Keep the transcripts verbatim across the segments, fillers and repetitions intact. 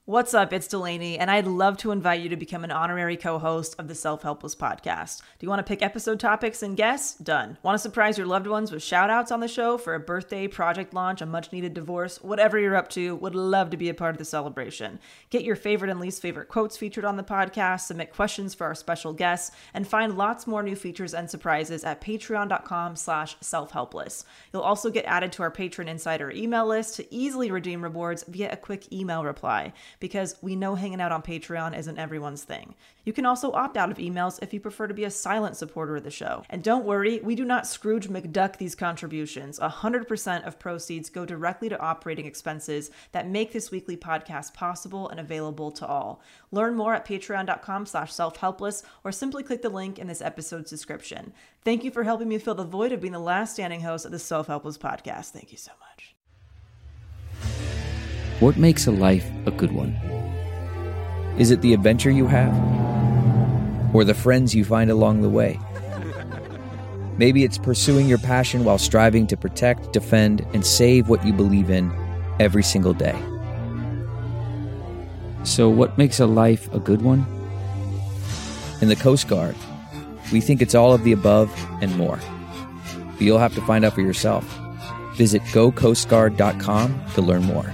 What's up? It's Delaney, and I'd love to invite you to become an honorary co-host of the Self-Helpless podcast. Do you want to pick episode topics and guests? Done. Want to surprise your loved ones with shout-outs on the show for a birthday, project launch, a much-needed divorce, whatever you're up to? Would love to be a part of the celebration. Get your favorite and least favorite quotes featured on the podcast, submit questions for our special guests, and find lots more new features and surprises at patreon.com slash self-helpless. You'll also get added to our Patron Insider email list to easily redeem rewards via a quick email reply, because we know hanging out on Patreon isn't everyone's thing. You can also opt out of emails if you prefer to be a silent supporter of the show. And don't worry, we do not Scrooge McDuck these contributions. one hundred percent of proceeds go directly to operating expenses that make this weekly podcast possible and available to all. Learn more at patreon.com slash self-helpless or simply click the link in this episode's description. Thank you for helping me fill the void of being the last standing host of the Self-Helpless podcast. Thank you so much. What makes a life a good one? Is it the adventure you have? Or the friends you find along the way? Maybe it's pursuing your passion while striving to protect, defend, and save what you believe in every single day. So what makes a life a good one? In the Coast Guard, we think it's all of the above and more. But you'll have to find out for yourself. Visit go coast guard dot com to learn more.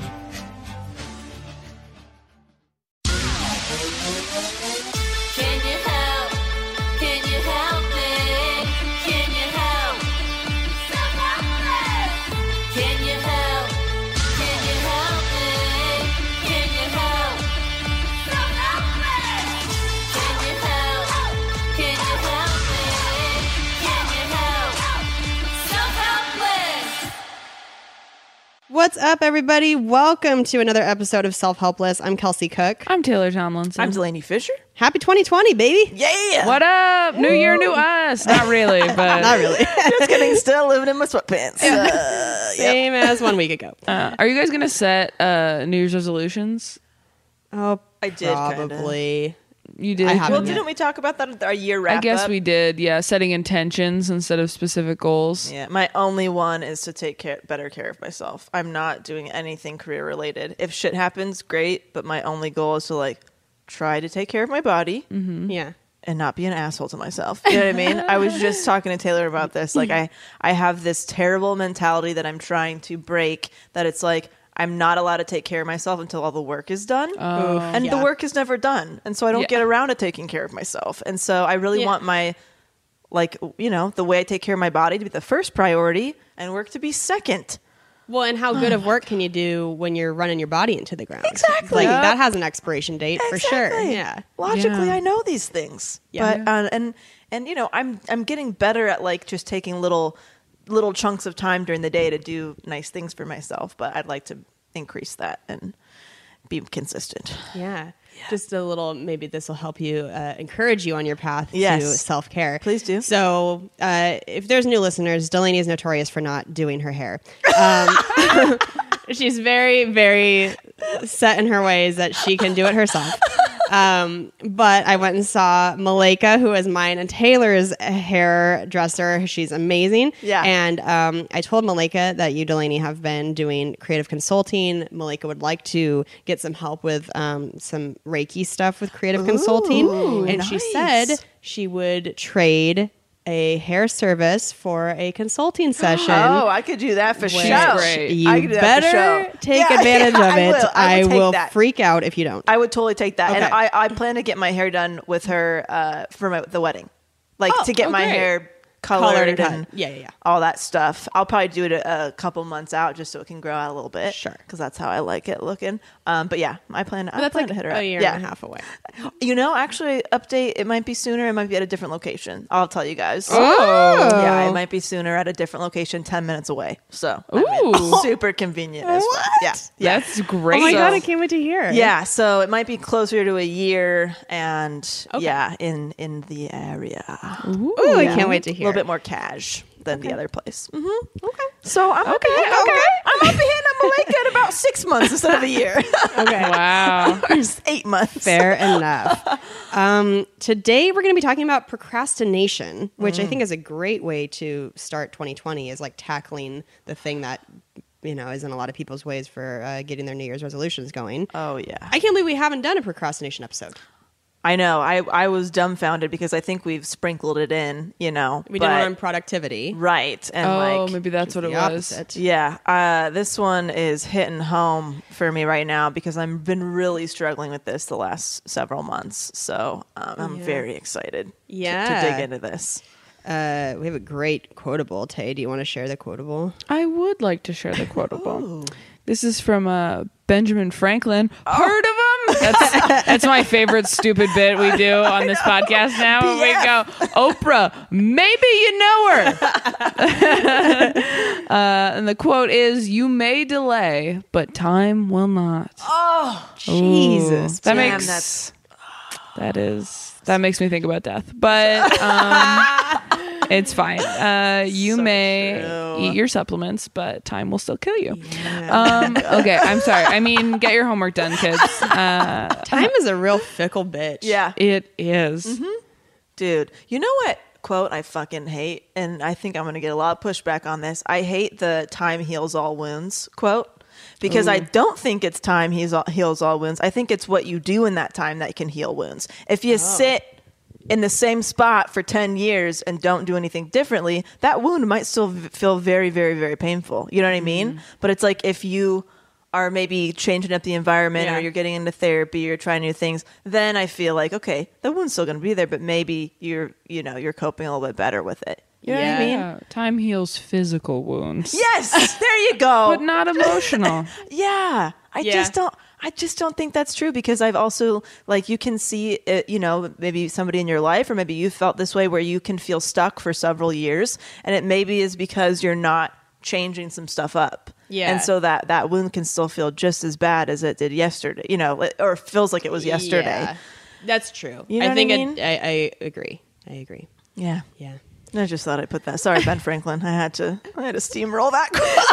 What's up, everybody? Welcome to another episode of Self-Helpless. I'm Kelsey Cook. I'm Taylor Tomlinson. I'm Delaney Fisher. Happy twenty twenty, baby. Yeah! What up? New year, new us. Not really, but... Not really. Just kidding. Still living in my sweatpants. Uh, Same as one week ago. Uh, are you guys going to set uh, New Year's resolutions? Oh, I did, probably. You did? I haven't Well, yet. didn't we talk about that at our year wrap I guess up? we did, yeah. Setting intentions instead of specific goals. Yeah, my only one is to take care, better care of myself. I'm not doing anything career related. If shit happens, great, but my only goal is to like try to take care of my body Mm-hmm. Yeah. and not be an asshole to myself. You know what I mean? I was just talking to Taylor about this. Like I, I have this terrible mentality that I'm trying to break, that it's like I'm not allowed to take care of myself until all the work is done. Oh. And yeah. the work is never done. And so I don't Yeah. get around to taking care of myself. And so I really Yeah. want my, like, you know, the way I take care of my body to be the first priority and work to be second. Well, and how good of work can you do when you're running your body into the ground? Exactly. Like, Yep. that has an expiration date for sure. Exactly. Yeah. Logically, Yeah. I know these things. Yeah. But, uh, and, and, you know, I'm, I'm getting better at like just taking little, little chunks of time during the day to do nice things for myself. But I'd like to increase that and be consistent. Yeah. Just a little, maybe this will help you uh, encourage you on your path Yes. to self-care. Please do. So uh, if there's new listeners, Delaney is notorious for not doing her hair. Um, she's very, very set in her ways that she can do it herself. Um, but I went and saw Malika, who is mine and Taylor's hairdresser. She's amazing. Yeah. And um, I told Malika that you, Delaney, have been doing creative consulting. Malika would like to get some help with um, some Reiki stuff with creative consulting. And she nice. said she would trade a hair service for a consulting session. Oh, I could do that for which sure. Great. You I could do that for better sure. take Yeah, advantage yeah, of I it. will. I I would take will that. freak out if you don't. I would totally take that. And Okay. I, I plan to get my hair done with her uh, for my, the wedding. Like Oh, to get oh, my great. hair colored, Colored and and, cut. Yeah, yeah, yeah. all that stuff. I'll probably do it a, a couple months out just so it can grow out a little bit. Sure. Because that's how I like it looking. Um, but yeah, I plan, I That's plan like to hit her a up. year yeah. and a half away. You know, actually, update, it might be sooner. It might be at a different location. I'll tell you guys. Oh. Yeah, it might be sooner at a different location, ten minutes away. So, I mean, Ooh. super convenient as well. Yeah. Yeah. That's great. Oh my So- God, I can't wait to hear. Yeah, so it might be closer to a year, and Okay. yeah, in in the area. Ooh, I Yeah. can't wait to A hear. little bit more cash than the other place. Mm-hmm. Okay, so I'm Okay, okay. okay. okay. I'm gonna be hitting up Malika in about six months instead of a year, Okay. Wow. or eight months. Fair enough. Um, today we're going to be talking about procrastination, which I think is a great way to start twenty twenty, is like tackling the thing that you know, is in a lot of people's ways for uh, getting their New Year's resolutions going. Oh, yeah. I can't believe we haven't done a procrastination episode. I know. I, I was dumbfounded because I think we've sprinkled it in, you know. We but, did one on productivity. Right. And Oh, like, maybe that's what the it was. opposite. yeah, uh, this one is hitting home for me right now because I've been really struggling with this the last several months. So um, I'm Yeah. very excited to- Yeah. to, dig into this. Uh, we have a great quotable. Tay, do you want to share the quotable? I would like to share the quotable. This is from uh, Benjamin Franklin. Heard of him? That's, that's my favorite stupid bit we do on this podcast now. When we go, Oprah, maybe you know her. uh, and the quote is, "You may delay, but time will not." Oh, Jesus. That Damn, makes that's- that is that makes me think about death, but um, it's fine. Uh, you So may true. eat your supplements, but time will still kill you. Um, okay, I'm sorry. I mean, get your homework done, kids. Uh, Time is a real fickle bitch. yeah. it is. Mm-hmm. Dude, you know what quote I fucking hate? And I think I'm going to get a lot of pushback on this. I hate the time heals all wounds quote because I don't think it's time heals all, heals all wounds. I think it's what you do in that time that can heal wounds. If you sit in the same spot for ten years and don't do anything differently, that wound might still v- feel very, very, very painful. You know what I mean? But it's like if you are maybe changing up the environment Yeah. or you're getting into therapy or trying new things, then I feel like, okay, the wound's still going to be there, but maybe you're, you know, you're coping a little bit better with it. You know what I Yeah. mean? Yeah, time heals physical wounds. Yes, there you go. But not emotional. Yeah, I Yeah. just don't. I just don't think that's true because I've also like you can see it, you know, maybe somebody in your life or maybe you felt this way where you can feel stuck for several years, and it maybe is because you're not changing some stuff up. Yeah. and so that that wound can still feel just as bad as it did yesterday. You know, or feels like it was yesterday. Yeah. That's true. You know I what I think mean? it, I, I agree. I agree. Yeah. Yeah. I just thought I'd put that. Sorry, Ben Franklin. I had to. I had to steamroll that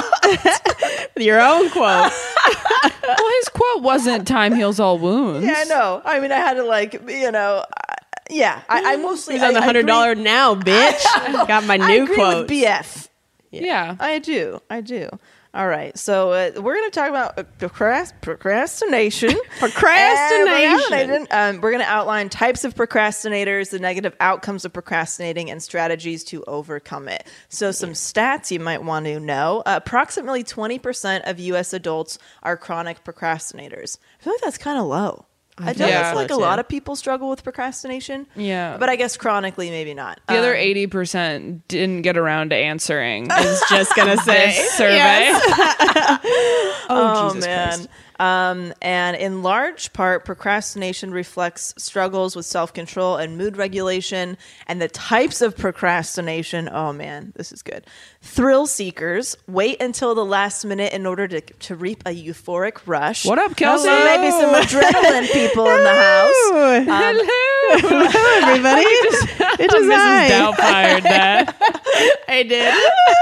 quote. Your own quote. Well, his quote wasn't "time heals all wounds." Yeah, I know. I mean, I had to like, you know, uh, yeah. I, I mostly He's on the I- I hundred dollar agree- now, bitch. Got my I new agree quote. with B F. Yeah. I do. I do. All right. So uh, we're going to talk about uh, procrast- procrastination. Procrastination. And Um, we're going to outline types of procrastinators, the negative outcomes of procrastinating, and strategies to overcome it. So some stats you might want to know. Uh, approximately twenty percent of U S adults are chronic procrastinators. I feel like that's kind of low. I, feel don't that's feel like a low, lot too. of people struggle with procrastination. Yeah. But I guess chronically, maybe not. The other Um, eighty percent didn't get around to answering is just gonna say this survey. Oh, Oh, Jesus man. Christ. Um, and in large part, procrastination reflects struggles with self-control and mood regulation. And the types of procrastination, oh man, this is good. Thrill seekers wait until the last minute in order to, to reap a euphoric rush. What up, Kelsey? So maybe some adrenaline people in the house. Um, Hello, everybody. It is Missus I. Doubtfire that. I did.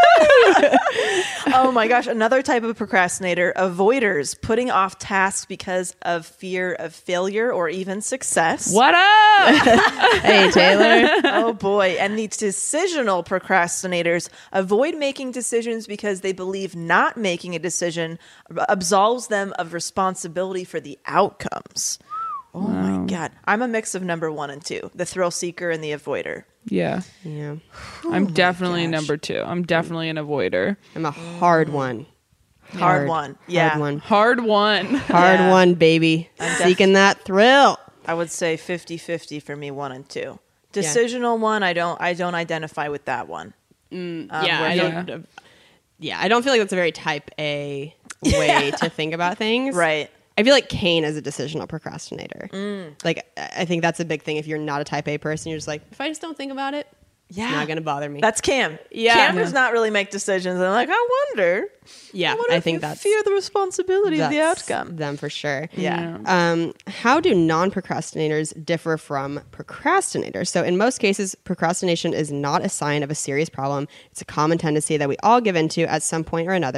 Oh my gosh, another type of procrastinator, avoiders, putting off tasks because of fear of failure or even success. What up? Hey, Taylor. Oh boy. And the decisional procrastinators avoid making decisions because they believe not making a decision absolves them of responsibility for the outcomes. Oh my God. I'm a mix of number one and two, the thrill seeker and the avoider. Yeah. Yeah, I'm definitely gosh. number two. I'm definitely an avoider. I'm a hard one. Hard one. Yeah. Hard one. Hard one. Hard Yeah. one, baby. def- Seeking that thrill. I would say fifty-fifty for me, one and two. Decisional one, I don't I don't identify with that one. Um, yeah, where I he- don't. Yeah, I don't feel like that's a very type A way to think about things. Right. I feel like Kane is a decisional procrastinator. Like, I I think that's a big thing. If you're not a type A person, you're just like, if I just don't think about it, Yeah. it's not going to bother me. That's Cam. Yeah. Cam does not really make decisions. I'm like, I wonder. yeah, I, wonder I if think you that's fear the responsibility of the that's outcome. them for sure. Yeah. Um, how do non-procrastinators differ from procrastinators? So in most cases, procrastination is not a sign of a serious problem. It's a common tendency that we all give into at some point or another.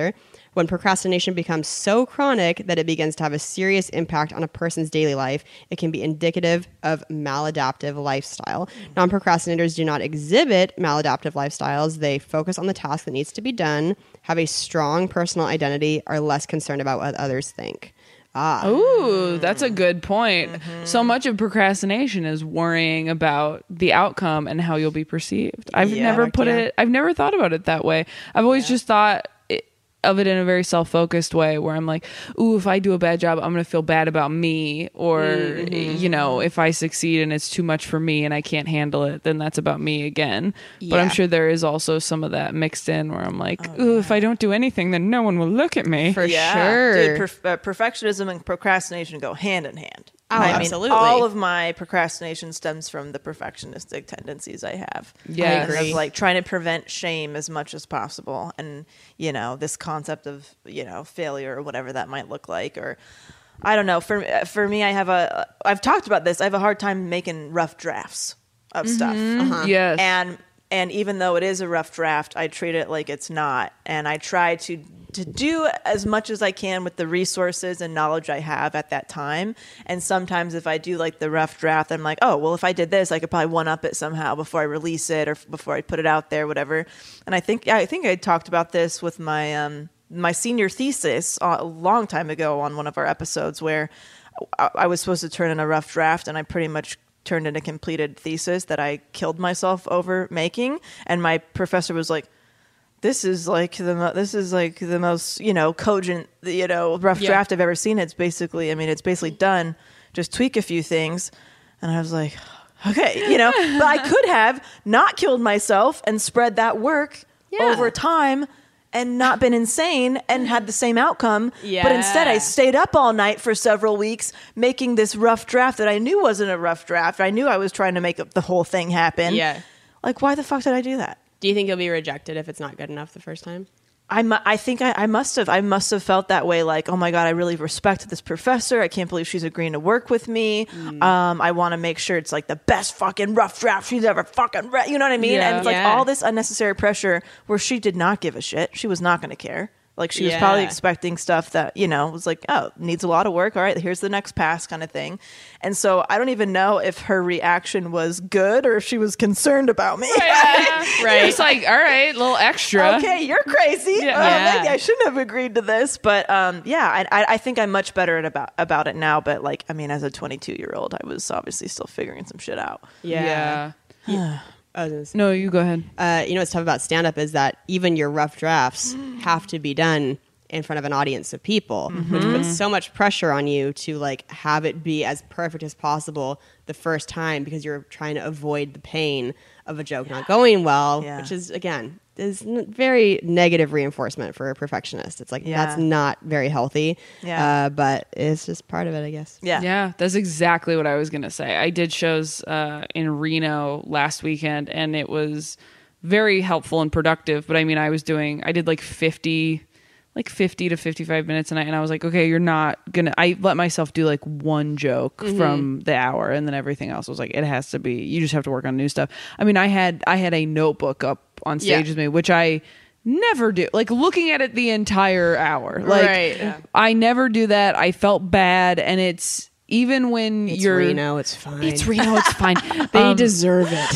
When procrastination becomes so chronic that it begins to have a serious impact on a person's daily life, it can be indicative of maladaptive lifestyle. Non-procrastinators do not exhibit maladaptive lifestyles. They focus on the task that needs to be done, have a strong personal identity, are less concerned about what others think. Ah. Ooh, that's a good point. Mm-hmm. So much of procrastination is worrying about the outcome and how you'll be perceived. I've Yeah, never put yeah. it, I've never thought about it that way. I've always just thought it, of it in a very self-focused way where I'm like, ooh, if I do a bad job, I'm going to feel bad about me. Or, mm-hmm. you know, if I succeed and it's too much for me and I can't handle it, then that's about me again. Yeah. But I'm sure there is also some of that mixed in where I'm like, oh, ooh, yeah. if I don't do anything, then no one will look at me. For yeah. sure. Dude, perf- uh, perfectionism and procrastination go hand in hand. Oh, I mean, absolutely. all of my procrastination stems from the perfectionistic tendencies I have. Yes. And I agree. of like trying to prevent shame as much as possible. And, you know, this concept of, you know, failure or whatever that might look like. Or, I don't know. For, for me, I have a, I've talked about this. I have a hard time making rough drafts of Mm-hmm. stuff. Uh-huh. Yes. And, and even though it is a rough draft, I treat it like it's not. And I try to to do as much as I can with the resources and knowledge I have at that time. And sometimes if I do like the rough draft, I'm like, oh, well, if I did this, I could probably one up it somehow before I release it or f- before I put it out there, whatever. And I think, I think I talked about this with my, um, my senior thesis a long time ago on one of our episodes where I, I was supposed to turn in a rough draft and I pretty much turned in a completed thesis that I killed myself over making. And my professor was like, this is like the mo- this is like the most, you know, cogent, you know, rough Yeah. draft I've ever seen. It's basically, I mean, it's basically done. Just tweak a few things. And I was like, okay, you know, but I could have not killed myself and spread that work Yeah. over time and not been insane and had the same outcome. Yeah. But instead I stayed up all night for several weeks making this rough draft that I knew wasn't a rough draft. I knew I was trying to make the whole thing happen. Yeah. Like, why the fuck did I do that? Do you think you'll be rejected if it's not good enough the first time? I, mu- I think I, I must have. I must have felt that way. Like, oh my God, I really respect this professor. I can't believe she's agreeing to work with me. Mm. Um, I want to make sure it's like the best fucking rough draft she's ever fucking read. You know what I mean? Yeah. And it's like Yeah. all this unnecessary pressure where she did not give a shit. She was not going to care. Like she was Yeah. probably expecting stuff that, you know, was like, oh, needs a lot of work. All right, here's the next pass kind of thing. And so I don't even know if her reaction was good or if she was concerned about me. Right. It's like, all right, a little extra. Okay, you're crazy. Yeah. Uh, Yeah. maybe I shouldn't have agreed to this, but um, yeah, I, I, I think I'm much better at about about it now. But like, I mean, as a twenty-two year old, I was obviously still figuring some shit out. Yeah. Yeah. I was gonna say- No, you go ahead. Uh, you know what's tough about stand-up is that even your rough drafts have to be done in front of an audience of people, which puts so much pressure on you to like have it be as perfect as possible the first time because you're trying to avoid the pain of a joke not going well, Yeah. which is again is n- very negative reinforcement for a perfectionist. It's like Yeah. that's not very healthy, Yeah. uh, but it's just part of it, I guess. Yeah. Yeah, that's exactly what I was going to say. I did shows uh, in Reno last weekend, and it was very helpful and productive. But I mean, I was doing, I did like fifty, like fifty to fifty-five minutes a night, and I was like, okay, you're not gonna. I let myself do like one joke from the hour, and then everything else was like, it has to be. You just have to work on new stuff. I mean, I had I had a notebook up on stage Yeah. with me, which I never do. Like looking at it the entire hour, like Right. Yeah. I never do that. I felt bad, and it's even when It's you're Reno, it's fine. It's Reno. It's fine. They Um, deserve it.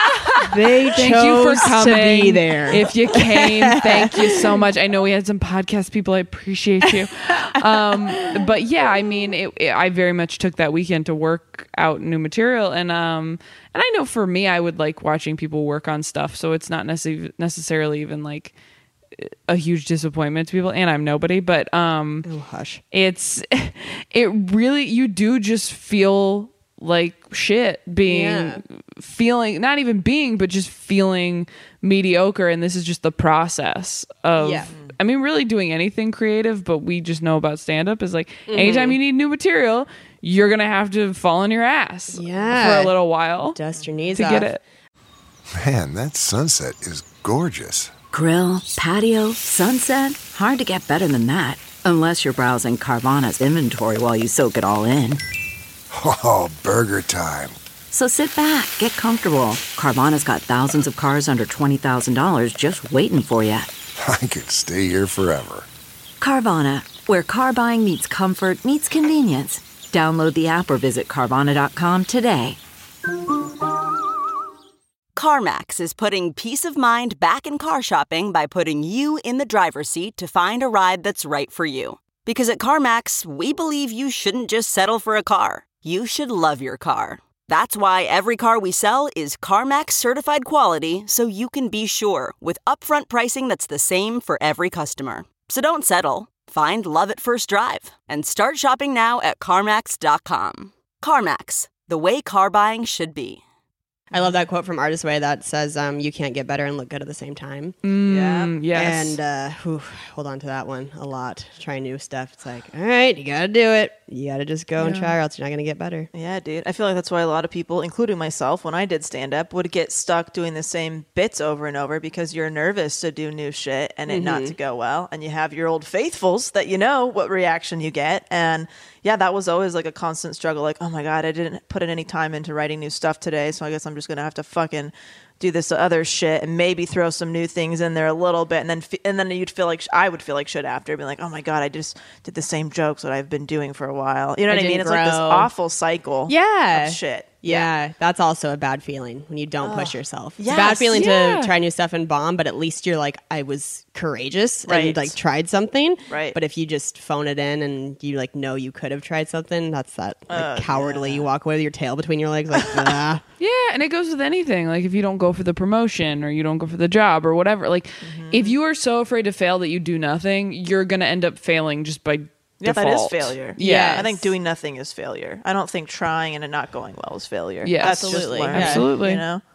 They Thank you for chose coming. to be there. If you came, thank you so much. I know we had some podcast people. I appreciate you. Um, but yeah, I mean, it, it, I very much took that weekend to work out new material, and um, and I know for me, I would like watching people work on stuff. So it's not necessarily necessarily even like a huge disappointment to people. And I'm nobody, but um, oh, hush. it's it really you do just feel like shit being Yeah. feeling not even being but just feeling mediocre, and this is just the process of Yeah. I mean really doing anything creative, but we just know about stand-up is like anytime you need new material, you're gonna have to fall on your ass Yeah. for a little while Dust your knees to off. get it. Man, that sunset is gorgeous. Grill, patio, sunset. Hard to get better than that. Unless you're browsing Carvana's inventory while you soak it all in. Oh, burger time. So sit back, get comfortable. Carvana's got thousands of cars under twenty thousand dollars just waiting for you. I could stay here forever. Carvana, where car buying meets comfort, meets convenience. Download the app or visit Carvana dot com today. CarMax is putting peace of mind back in car shopping by putting you in the driver's seat to find a ride that's right for you. Because at CarMax, we believe you shouldn't just settle for a car. You should love your car. That's why every car we sell is CarMax certified quality, so you can be sure with upfront pricing that's the same for every customer. So don't settle. Find love at first drive and start shopping now at CarMax dot com. CarMax, the way car buying should be. I love that quote from Artist Way that says, um, you can't get better and look good at the same time. Mm, yeah. Yes. And uh, whew, hold on to that one a lot. Try new stuff. It's like, all right, you got to do it. You got to just go yeah. and try or else you're not going to get better. Yeah, dude. I feel like that's why a lot of people, including myself, when I did stand up, would get stuck doing the same bits over and over because you're nervous to do new shit and it mm-hmm. not to go well. And you have your old faithfuls that you know what reaction you get. And yeah, that was always like a constant struggle. Like, oh my God, I didn't put in any time into writing new stuff today. So I guess I'm just going to have to fucking do this other shit and maybe throw some new things in there a little bit. And then, and then you'd feel like, sh- I would feel like shit after being like, oh my God, I just did the same jokes that I've been doing for a while. You know what I, I mean? It's grow. like this awful cycle yeah. of shit. Yeah, that's also a bad feeling when you don't oh. push yourself. It's yes, a bad feeling yeah. to try new stuff and bomb, but at least you're like, I was courageous right. and like tried something. Right. But if you just phone it in and you like know you could have tried something, that's that like uh, cowardly. Yeah. You walk away with your tail between your legs, like ah. Yeah, and it goes with anything. Like if you don't go for the promotion or you don't go for the job or whatever. Like mm-hmm. if you are so afraid to fail that you do nothing, you're gonna end up failing just by. Yeah, default. that is failure. Yeah, yes. I think doing nothing is failure. I don't think trying and it not going well is failure. Yeah, That's absolutely. Just learning, Absolutely. You know?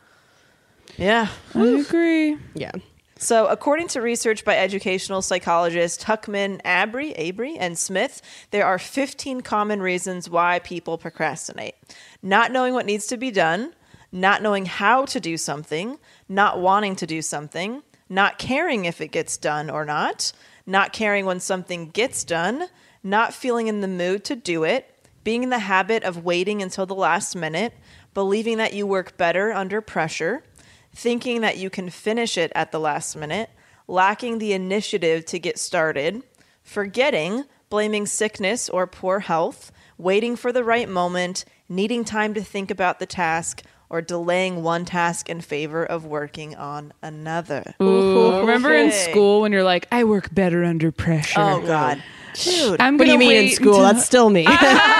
Yeah. I agree. Yeah. So, according to research by educational psychologists Huckman, Abry, Abry, and Smith, there are fifteen common reasons why people procrastinate. Not knowing what needs to be done, not knowing how to do something, not wanting to do something, not caring if it gets done or not, not caring when something gets done, not feeling in the mood to do it, being in the habit of waiting until the last minute, believing that you work better under pressure, thinking that you can finish it at the last minute, lacking the initiative to get started, forgetting, blaming sickness or poor health, waiting for the right moment, needing time to think about the task, or delaying one task in favor of working on another. Ooh, okay. Remember in school when you're like, I work better under pressure. Oh, God. Dude. I'm what do you mean in school? Until- That's still me.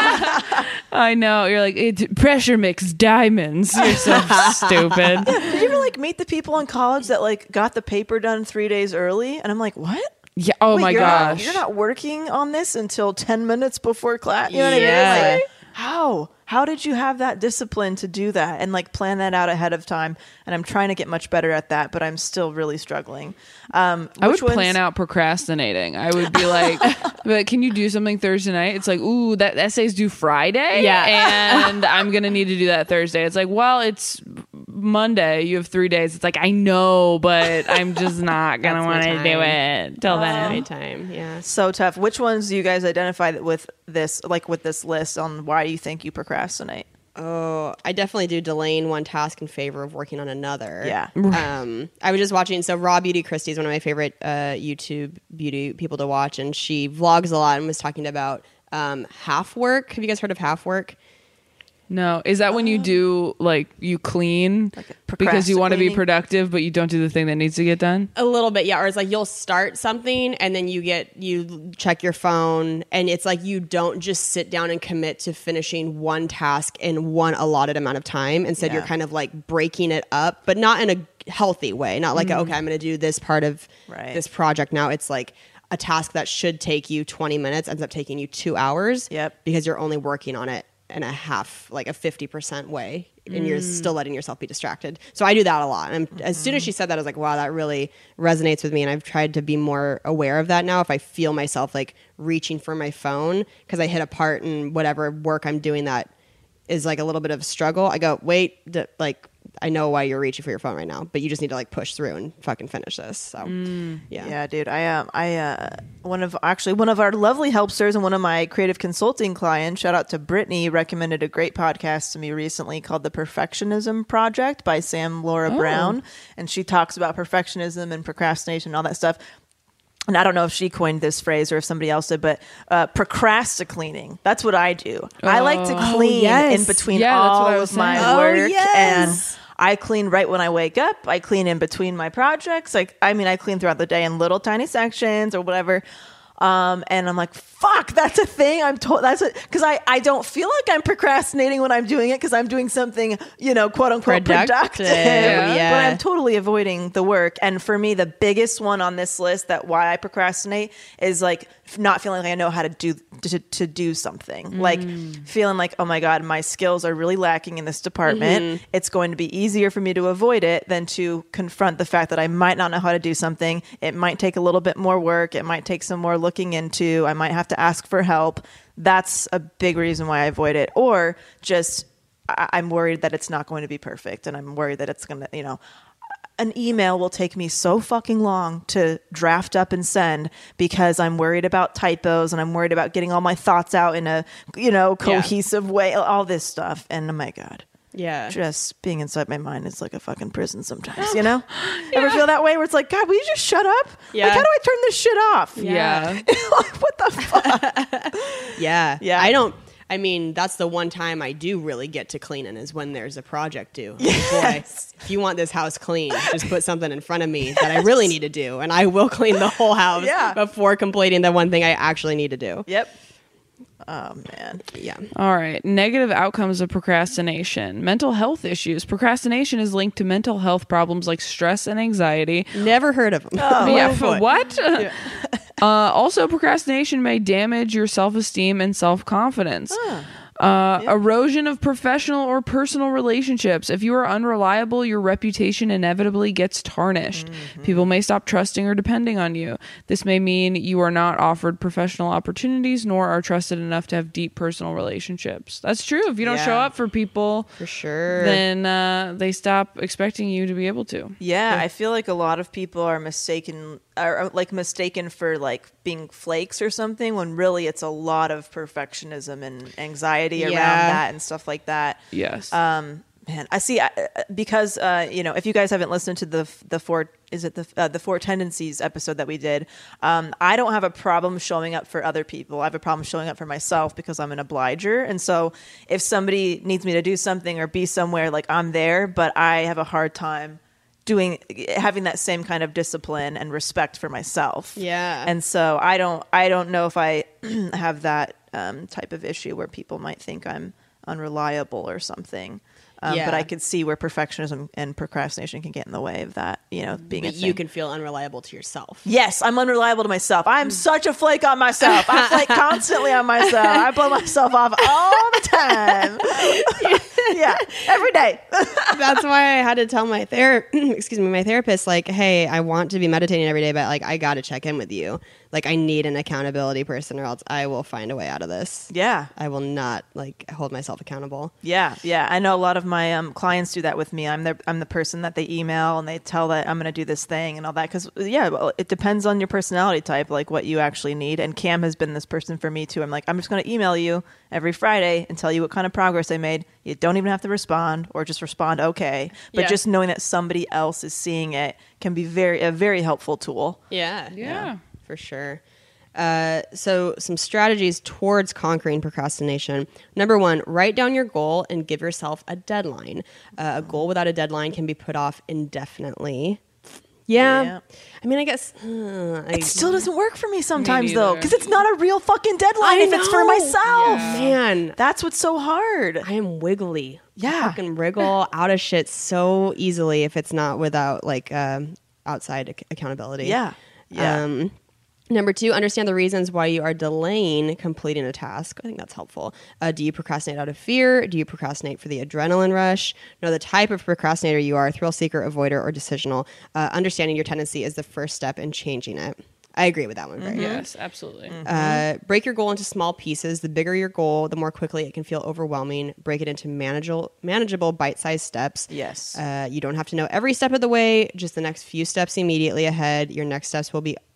I know. You're like, it, pressure makes diamonds. You're so stupid. Did you ever like meet the people in college that like got the paper done three days early? And I'm like, what? Yeah. Oh Wait, my you're gosh. Not, you're not working on this until ten minutes before class. You know what Yeah. I mean? Like, how? How did you have that discipline to do that and like plan that out ahead of time? And I'm trying to get much better at that, but I'm still really struggling. Um, I would which plan ones- out procrastinating. I would be like, but can you do something Thursday night? It's like, ooh, that essay's due Friday. Yeah. And I'm going to need to do that Thursday. It's like, well, it's Monday. You have three days. It's like, I know, but I'm just not going to want to do it till then. Right time. Yeah. So tough. Which ones do you guys identify with this, like with this list on why you think you procrastinate? Oh, I definitely do delaying one task in favor of working on another. Yeah. Um, I was just watching. So Raw Beauty Christie is one of my favorite uh, YouTube beauty people to watch, and she vlogs a lot and was talking about um, half work. Have you guys heard of half work? No. Is that when you do, like, you clean because you want to be procrastinating? productive, but you don't do the thing that needs to get done? A little bit, yeah. Or it's like you'll start something and then you get, you check your phone and it's like you don't just sit down and commit to finishing one task in one allotted amount of time. Instead, Yeah. you're kind of like breaking it up, but not in a healthy way. Not like, Mm-hmm. okay, I'm going to do this part of Right. this project now. It's like a task that should take you twenty minutes ends up taking you two hours. Yep. Because you're only working on it in a half, like a fifty percent way, and you're still letting yourself be distracted. So I do that a lot. And mm-hmm. as soon as she said that, I was like, wow, that really resonates with me. And I've tried to be more aware of that now. If I feel myself like reaching for my phone because I hit a part in whatever work I'm doing that is like a little bit of a struggle, I go, wait, d- like, I know why you're reaching for your phone right now, but you just need to like push through and fucking finish this. So yeah. Yeah, dude. I um I uh one of actually one of our lovely helpsters and one of my creative consulting clients, shout out to Brittany, recommended a great podcast to me recently called The Perfectionism Project by Sam Laura Oh. Brown. And she talks about perfectionism and procrastination and all that stuff. and I don't know if she coined this phrase or if somebody else did, but uh, procrastinating. That's what I do. I like to Oh, clean yes. in between Yeah, that's all what I was of my saying. Oh, work. yes. And I clean right when I wake up. I clean in between my projects. Like, I mean, I clean throughout the day in little tiny sections or whatever. Um, and I'm like, fuck, that's a thing. I'm told that's it. Cause I, I don't feel like I'm procrastinating when I'm doing it. Cause I'm doing something, you know, quote unquote Productive. productive, Yeah. but I'm totally avoiding the work. And for me, the biggest one on this list that why I procrastinate is like not feeling like I know how to do, to, to do something, like feeling like, oh my God, my skills are really lacking in this department. It's going to be easier for me to avoid it than to confront the fact that I might not know how to do something. It might take a little bit more work. It might take some more looking into. I might have to ask for help. That's a big reason why I avoid it. Or just I- I'm worried that it's not going to be perfect, and I'm worried that it's going to, you know, an email will take me so fucking long to draft up and send because I'm worried about typos and I'm worried about getting all my thoughts out in a, you know, cohesive way, all this stuff. And oh my God. Yeah. Just being inside my mind is like a fucking prison sometimes, you know? Ever feel that way where it's like, God, will you just shut up? Yeah. Like, how do I turn this shit off? Yeah. What the fuck? Yeah. Yeah. I don't, I mean, that's the one time I do really get to cleaning is when there's a project due. Boy, if you want this house clean, just put something in front of me that I really need to do, and I will clean the whole house Yeah. before completing the one thing I actually need to do. Yep. Oh, man. Yeah. All right. Negative outcomes of procrastination. Mental health issues. Procrastination is linked to mental health problems like stress and anxiety. Never heard of them. yeah. For what? uh, also, procrastination may damage your self-esteem and self-confidence. Uh, erosion of professional or personal relationships. If you are unreliable, your reputation inevitably gets tarnished. Mm-hmm. People may stop trusting or depending on you. This may mean you are not offered professional opportunities nor are trusted enough to have deep personal relationships. That's true. If you don't Yeah. show up for people, For sure. then uh, they stop expecting you to be able to. Yeah, I feel like a lot of people are mistaken, are like mistaken for like being flakes or something, when really it's a lot of perfectionism and anxiety around Yeah. that and stuff like that. Yes. Um, man, I see. I, because uh, you know, if you guys haven't listened to the the four is it the uh, the four tendencies episode that we did, um, I don't have a problem showing up for other people. I have a problem showing up for myself because I'm an obliger, and so if somebody needs me to do something or be somewhere, like I'm there, but I have a hard time doing having that same kind of discipline and respect for myself. Yeah. And so I don't I don't know if I have that um, type of issue where people might think I'm unreliable or something. Um, Yeah. But I could see where perfectionism and procrastination can get in the way of that, you know, being a But thing. you can feel unreliable to yourself. Yes, I'm unreliable to myself. I'm such a flake on myself. I flake constantly on myself. I blow myself off all the time. Yeah, every day. That's why I had to tell my ther excuse me, my therapist, like, hey, I want to be meditating every day, but like I gotta check in with you. Like I need an accountability person or else I will find a way out of this. Yeah. I will not like hold myself accountable. Yeah, yeah. I know a lot of my um, clients do that with me. I'm the I'm the person that they email and they tell that I'm going to do this thing and all that. Because yeah, well, it depends on your personality type, like what you actually need. And Cam has been this person for me too. I'm like, I'm just going to email you every Friday and tell you what kind of progress I made. You don't even have to respond or just respond okay. But Yeah. just knowing that somebody else is seeing it can be very a very helpful tool. Yeah. Yeah. For sure. Uh, so some strategies towards conquering procrastination. Number one, write down your goal and give yourself a deadline. Uh, a goal without a deadline can be put off indefinitely. Yeah. Yeah. I mean, I guess uh, I, It still doesn't work for me sometimes though, neither. because it's not a real fucking deadline I if it's for know. myself. man, That's what's so hard. I am wiggly. Yeah. I fucking wriggle out of shit so easily if it's not without like um, outside ac- accountability. Yeah. Yeah. Um, number two, understand the reasons why you are delaying completing a task. I think that's helpful. Uh, do you procrastinate out of fear? Do you procrastinate for the adrenaline rush? Know the type of procrastinator you are, thrill seeker, avoider, or decisional. Uh, understanding your tendency is the first step in changing it. I agree with that one very much. Yes, absolutely. Uh, break your goal into small pieces. The bigger your goal, the more quickly it can feel overwhelming. Break it into manageable, manageable bite-sized steps. Yes. Uh, you don't have to know every step of the way, just the next few steps immediately ahead. Your next steps will be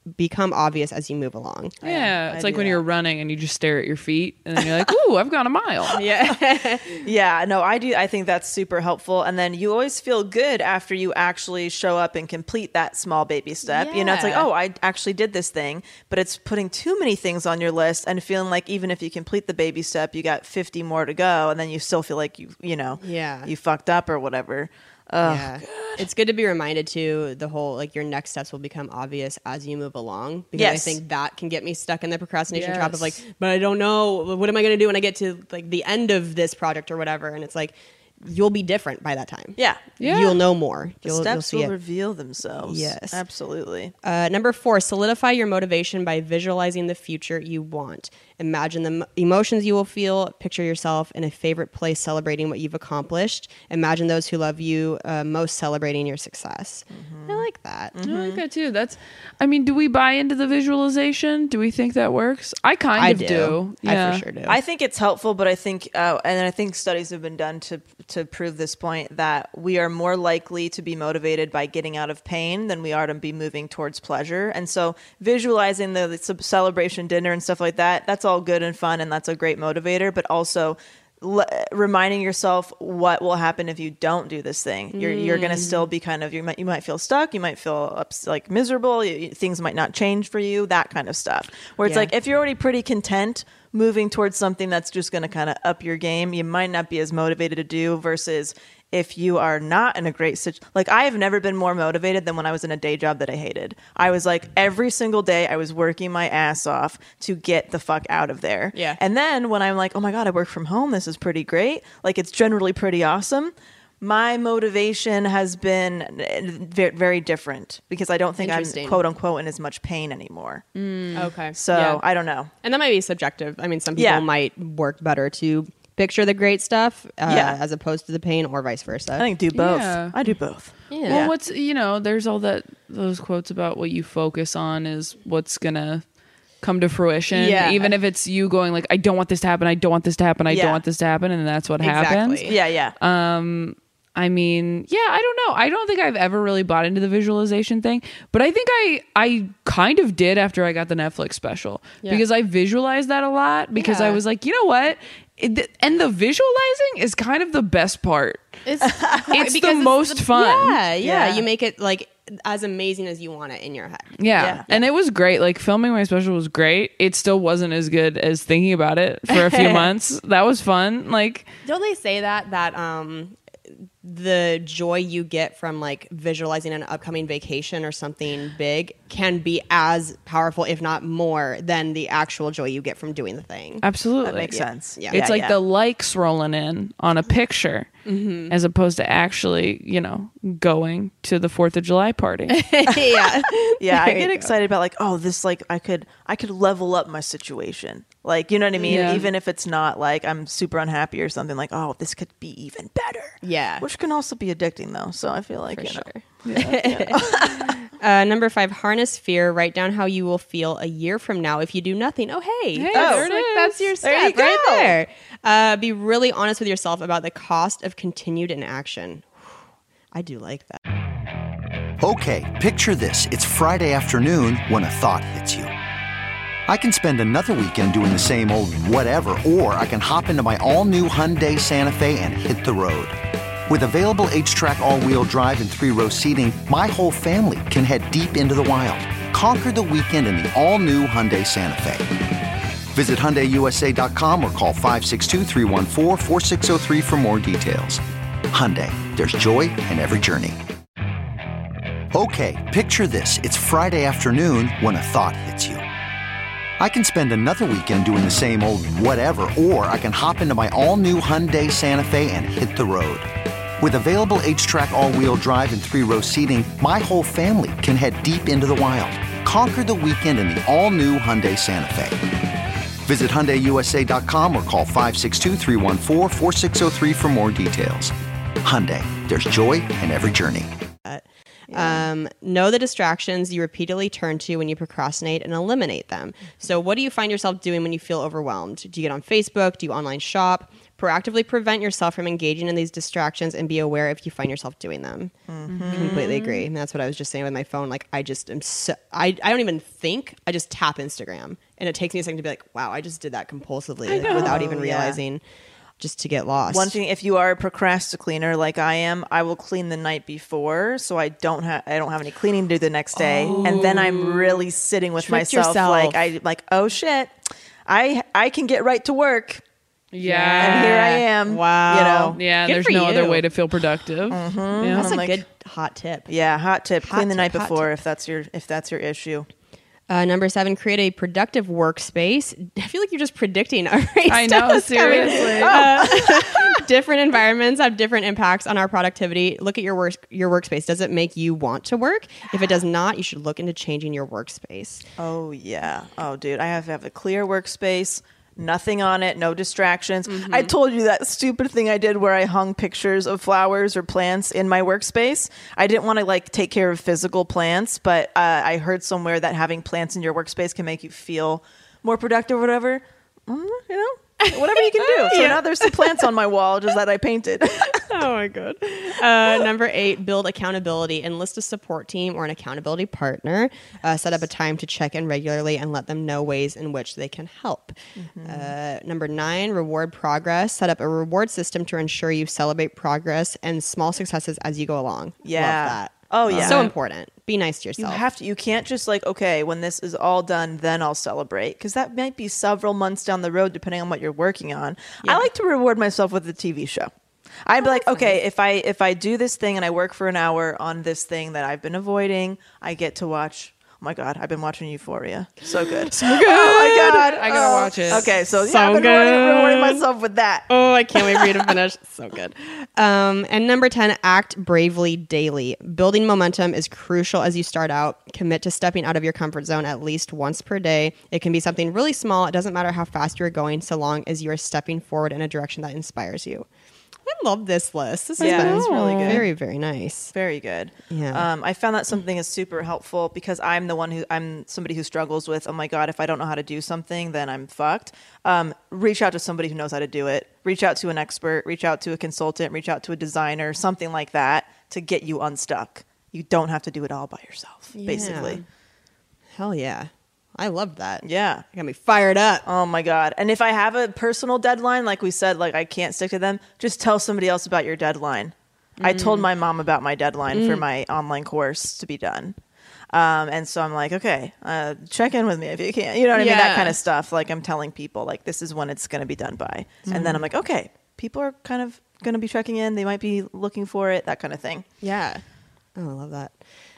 become obvious as you move along. Yeah, I it's like do when that. you're running and you just stare at your feet and then you're like, ooh, I've gone a mile. Yeah. Yeah, no, I do. I think that's super helpful. And then you always feel good after you actually show up and complete that small baby step. You know, it's like, Yeah. oh, I actually did this thing, but it's putting too many things on your list and feeling like even if you complete the baby step, you got fifty more to go. And then you still feel like you, you know, Yeah. you fucked up or whatever. Yeah. It's good to be reminded too, the whole like your next steps will become obvious as you move along. Because Yes. I think that can get me stuck in the procrastination trap of like, Yes. but I don't know, what am I going to do when I get to like the end of this project or whatever? And it's like, you'll be different by that time. Yeah. Yeah. You'll know more. The You'll, you'll steps see will it. reveal themselves. Yes. Absolutely. Uh, number four, solidify your motivation by visualizing the future you want. Imagine the m- emotions you will feel. Picture yourself in a favorite place celebrating what you've accomplished. Imagine those who love you uh, most celebrating your success. I like that. I like that too. That's, I mean, do we buy into the visualization? Do we think that works? I kind I of do. do. I Yeah. for sure do. I think it's helpful, but I think, uh, and I think studies have been done to to prove this point that we are more likely to be motivated by getting out of pain than we are to be moving towards pleasure. And so, visualizing the, the celebration dinner and stuff like that, that's all good and fun, and that's a great motivator. But also, l- reminding yourself what will happen if you don't do this thing. You're you're gonna still be kind of you might you might feel stuck. You might feel ups, like miserable. You, things might not change for you. That kind of stuff. Where it's Yeah. like if you're already pretty content moving towards something that's just going to kind of up your game, you might not be as motivated to do versus if you are not in a great situation. Like I have never been more motivated than when I was in a day job that I hated. I was like every single day I was working my ass off to get the fuck out of there. Yeah. And then when I'm like, oh my God, I work from home. This is pretty great. Like it's generally pretty awesome. My motivation has been very, very different because I don't think I'm Interesting. quote unquote in as much pain anymore. Okay. So Yeah. I don't know. And that might be subjective. I mean, some people Yeah. might work better to picture the great stuff uh, Yeah. as opposed to the pain or vice versa. I think do both. Yeah. I do both. yeah. Well, what's, you know, there's all that, those quotes about what you focus on is what's going to come to fruition. Yeah. Even if it's you going like, I don't want this to happen. I don't want this to happen. I Yeah. don't want this to happen. And that's what Exactly. happens. Yeah, yeah. Um, I mean, yeah, I don't know. I don't think I've ever really bought into the visualization thing, but I think I I kind of did after I got the Netflix special Yeah. because I visualized that a lot because I Yeah. was like, you know what? It, and the visualizing is kind of the best part. It's, It's the because most fun. Yeah, yeah, Yeah. You make it like as amazing as you want it in your head. Yeah. Yeah. And it was great. Like filming my special was great. It still wasn't as good as thinking about it for a few months. That was fun. Like, Don't they say that that um the joy you get from like visualizing an upcoming vacation or something big can be as powerful, if not more, than the actual joy you get from doing the thing? absolutely. That makes Yeah. sense. Yeah. It's Yeah, like yeah. the likes rolling in on a picture as opposed to actually, you know, going to the fourth of July party. yeah. Yeah, I There you get go. excited about like, oh, this like I could I could level up my situation. Like, you know what I mean? Yeah. Even if it's not like I'm super unhappy or something, like, oh, this could be even better. Yeah. Which can also be addicting though. So I feel like, For you know. sure. Uh, number five, harness fear. Write down how you will feel a year from now if you do nothing. Oh, hey, Hey, that's, there it like, is. that's your There you step right go. there. Uh, be really honest with yourself about the cost of continued inaction. I do like that. Okay, picture this. It's Friday afternoon when a thought hits you. I can spend another weekend doing the same old whatever, or I can hop into my all-new Hyundai Santa Fe and hit the road. With available H-Track all-wheel drive and three-row seating, my whole family can head deep into the wild. Conquer the weekend in the all-new Hyundai Santa Fe. Visit Hyundai U S A dot com or call five six two, three one four, four six zero three for more details. Hyundai, there's joy in every journey. Okay, picture this. It's Friday afternoon when a thought hits you. I can spend another weekend doing the same old whatever, or I can hop into my all-new Hyundai Santa Fe and hit the road. With available H-Track all-wheel drive and three-row seating, my whole family can head deep into the wild. Conquer the weekend in the all-new Hyundai Santa Fe. Visit Hyundai U S A dot com or call five six two, three one four, four six zero three for more details. Hyundai, there's joy in every journey. Um, know the distractions you repeatedly turn to when you procrastinate and eliminate them. So what do you find yourself doing when you feel overwhelmed? Do you get on Facebook? Do you online shop? Proactively prevent yourself from engaging in these distractions and be aware if you find yourself doing them. Mm-hmm. Completely agree. And that's what I was just saying with my phone. Like I just am so, I, I don't even think, I just tap Instagram and it takes me a second to be like, wow, I just did that compulsively without even realizing. Yeah. Just to get lost. One thing, if you are a procrastinator like I am, I will clean the night before, so I don't have I don't have any cleaning to do the next day, oh, and then I'm really sitting with myself, yourself. like I like oh shit, I I can get right to work. Yeah, and here I am. Wow, you know, yeah. Good There's for no you. other way to feel productive. Mm-hmm. Yeah. That's a like, good hot tip. Yeah, hot tip. Hot Clean the tip, night hot before tip. if that's your if that's your issue. Uh, number seven, create a productive workspace. I feel like you're just predicting our race. I know, seriously. Uh, different environments have different impacts on our productivity. Look at your work, your workspace. Does it make you want to work? If it does not, you should look into changing your workspace. Oh, yeah. Oh, dude, I have to have a clear workspace. Nothing on it, no distractions. Mm-hmm. I told you that stupid thing I did where I hung pictures of flowers or plants in my workspace. I didn't want to like take care of physical plants, but uh, I heard somewhere that having plants in your workspace can make you feel more productive or whatever. Mm, you know, whatever you can do. So yeah. Now there's some plants on my wall just that I painted. Oh my God. Uh, number eight, build accountability. Enlist a support team or an accountability partner. Uh, set up a time to check in regularly and let them know ways in which they can help. Mm-hmm. Uh, number nine, reward progress. Set up a reward system to ensure you celebrate progress and small successes as you go along. Yeah. Love that. Oh yeah. So important. Be nice to yourself. You have to. You can't just like, okay, when this is all done, then I'll celebrate. Because that might be several months down the road, depending on what you're working on. Yeah. I like to reward myself with a T V show. I'd be like, okay, if I if I do this thing and I work for an hour on this thing that I've been avoiding, I get to watch. Oh my God, I've been watching Euphoria. So good. So good. Oh my God. I gotta oh. watch it. Okay, so, so yeah, I've been good. rewarding, rewarding myself with that. Oh, I can't wait for you to finish. So good. Um, and number ten, act bravely daily. Building momentum is crucial as you start out. Commit to stepping out of your comfort zone at least once per day. It can be something really small. It doesn't matter how fast you're going, so long as you are stepping forward in a direction that inspires you. I love this list. This yeah, has been it's really good. Very, very nice. Very good. Yeah. Um, I found that something is super helpful because I'm the one who I'm somebody who struggles with, oh my God, if I don't know how to do something, then I'm fucked. Um, reach out to somebody who knows how to do it. Reach out to an expert, reach out to a consultant, reach out to a designer, something like that to get you unstuck. You don't have to do it all by yourself, Yeah. basically. Hell yeah. I love that. Yeah. I got me fired up. Oh my God. And if I have a personal deadline, like we said, like I can't stick to them, just tell somebody else about your deadline. Mm. I told my mom about my deadline mm. for my online course to be done. Um, and so I'm like, okay, uh, check in with me if you can. You know what I yeah. mean? That kind of stuff. Like I'm telling people, like, this is when it's going to be done by. Mm. And then I'm like, okay, people are kind of going to be checking in. They might be looking for it, that kind of thing. Yeah. Oh, I love that.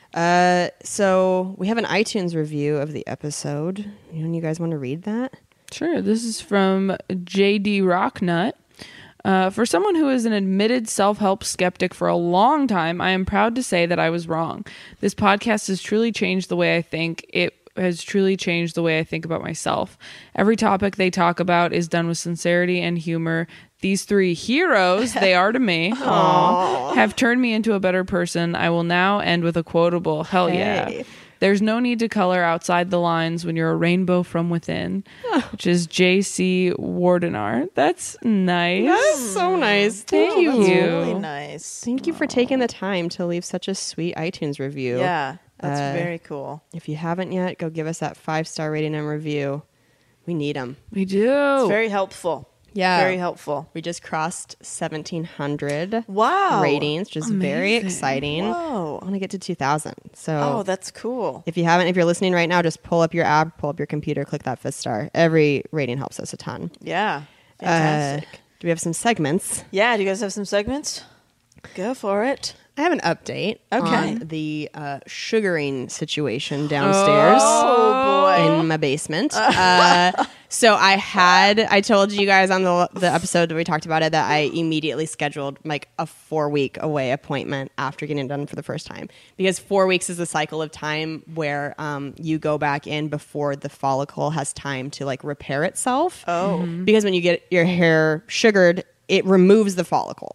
Uh, so we have an iTunes review of the episode. You, you guys want to read that? Sure. This is from J D Rocknut. Uh, for someone who is an admitted self-help skeptic for a long time, I am proud to say that I was wrong. This podcast has truly changed the way I think. It has truly changed the way I think about myself. Every topic they talk about is done with sincerity and humor. These three heroes, they are to me, aww, have turned me into a better person. I will now end with a quotable. Hell hey. yeah. There's no need to color outside the lines when you're a rainbow from within, which is J C Wardenar. That's nice. That's so nice. Thank oh, you. That's really nice. Thank you for taking the time to leave such a sweet iTunes review. Yeah, that's uh, very cool. If you haven't yet, go give us that five-star rating and review. We need them. We do. It's very helpful. Yeah. Very helpful. We just crossed seventeen hundred wow. ratings, which is Amazing. very exciting. Whoa. I want to get to two thousand. So oh, that's cool. If you haven't, if you're listening right now, just pull up your app, pull up your computer, click that fifth star. Every rating helps us a ton. Yeah. Fantastic. Uh, do we have some segments? Yeah. Do you guys have some segments? Go for it. I have an update okay. on the uh, sugaring situation downstairs oh, boy. in my basement. Uh, so I had, I told you guys on the the episode that we talked about it that I immediately scheduled like a four week away appointment after getting it done for the first time, because four weeks is the cycle of time where um, you go back in before the follicle has time to like repair itself. Oh, mm-hmm. Because when you get your hair sugared, it removes the follicle.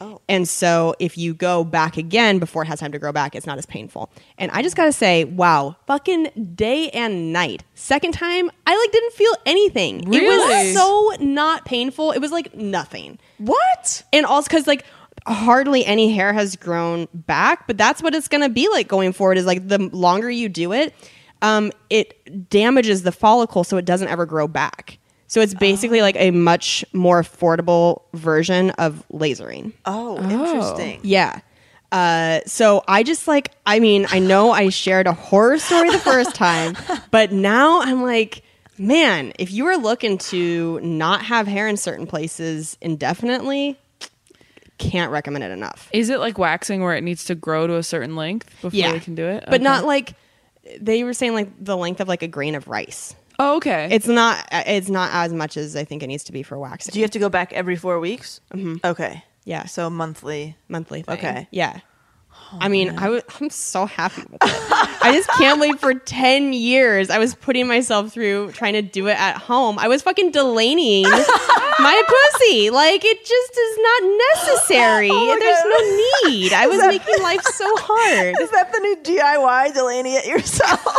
Oh. And so if you go back again before it has time to grow back, it's not as painful. And I just got to say, wow, fucking day and night. Second time, I like didn't feel anything. Really? It was so not painful. It was like nothing. What? And also because like hardly any hair has grown back, but that's what it's going to be like going forward is like the longer you do it, um, it damages the follicle so it doesn't ever grow back. So it's basically oh. like a much more affordable version of lasering. Oh, oh. Interesting. Yeah. Uh, so I just like, I mean, I know I shared a horror story the first time, but now I'm like, man, if you were looking to not have hair in certain places indefinitely, can't recommend it enough. Is it like waxing where it needs to grow to a certain length before yeah. they can do it? But okay. not like, they were saying like the length of like a grain of rice. Oh, okay. It's not. It's not as much as I think it needs to be for waxing. Do you have to go back every four weeks? Mm-hmm. Okay. Yeah. So monthly. Monthly thing. Okay. Yeah. Oh, I mean, I w- I'm so happy with it. I just can't believe for ten years I was putting myself through trying to do it at home. I was fucking Delaneying my pussy. Like, it just is not necessary. Oh There's God. no need. I was that, making life so hard. Is that the new D I Y, Delaney it yourself? oh,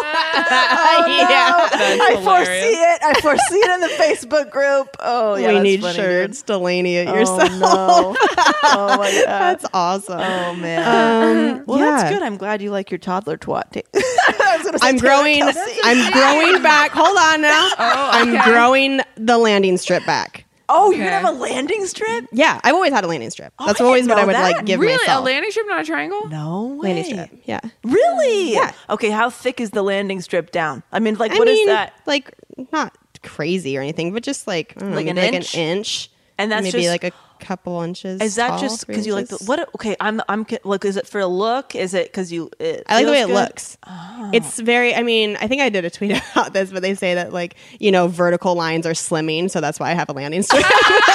yeah. No. That's I hilarious. foresee it. I foresee it in the Facebook group. Oh, yeah. we that's need funny, shirts. dude. Delaney it Oh, yourself. no. Oh, my God. That's awesome. Oh, man. Um, well, yeah. that's good. I'm glad you like your toddler twat. I was gonna say I'm Taylor growing. Kelsey. I'm growing back. Hold on now. Oh, I'm okay. growing the landing strip back. Oh, you're Okay. gonna have a landing strip? Yeah, I've always had a landing strip. Oh, That's I always didn't what I know would that. like give Really? myself. A landing strip, not a triangle? No way. landing strip. Yeah. Really? Yeah. Okay, how thick is the landing strip down? I mean, like, I what is mean, that? Like not crazy or anything, but just like I don't know, Like an maybe inch? like an inch, And that's maybe just- like a couple inches. Is that tall, just three because you like the inches. what? Okay, I'm I'm like, is it for a look? Is it because you? It I like the way it feels good? looks. It's very, I mean, I think I did a tweet about this, but they say that like, you know, vertical lines are slimming. So that's why I have a landing strip.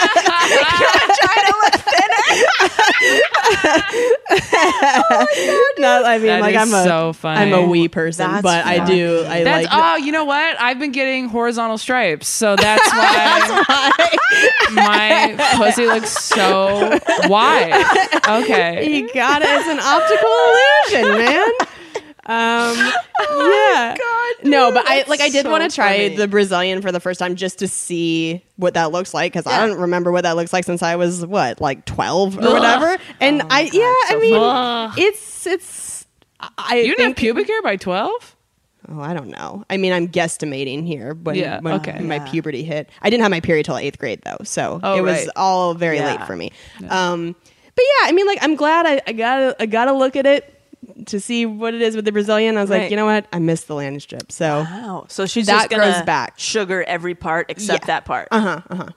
No, I mean, That like is I'm a, so funny. I'm a wee person, That's but I do, I That's like. oh, you know what? I've been getting horizontal stripes, so that's why my pussy looks so wide. Okay. You got it. It's an optical illusion, man. Um, yeah. God, no, but I that's like I did so want to try funny. the Brazilian for the first time just to see what that looks like because Yeah. I don't remember what that looks like since I was what like twelve or whatever. And Oh I God, yeah, so I mean funny. it's it's I You didn't have think, pubic hair by twelve? Oh, I don't know. I mean, I'm guesstimating here when, Yeah, when okay. my Yeah. puberty hit. I didn't have my period till eighth grade though, so Oh, it was right. all very Yeah. late for me. Um, but yeah, I mean, like I'm glad I, I got I got to look at it to see what it is with the Brazilian. I was Right. like, you know what? I missed the landing strip, so Wow. So she's That just gonna grows back. sugar every part except Yeah. that part. uh huh, uh huh.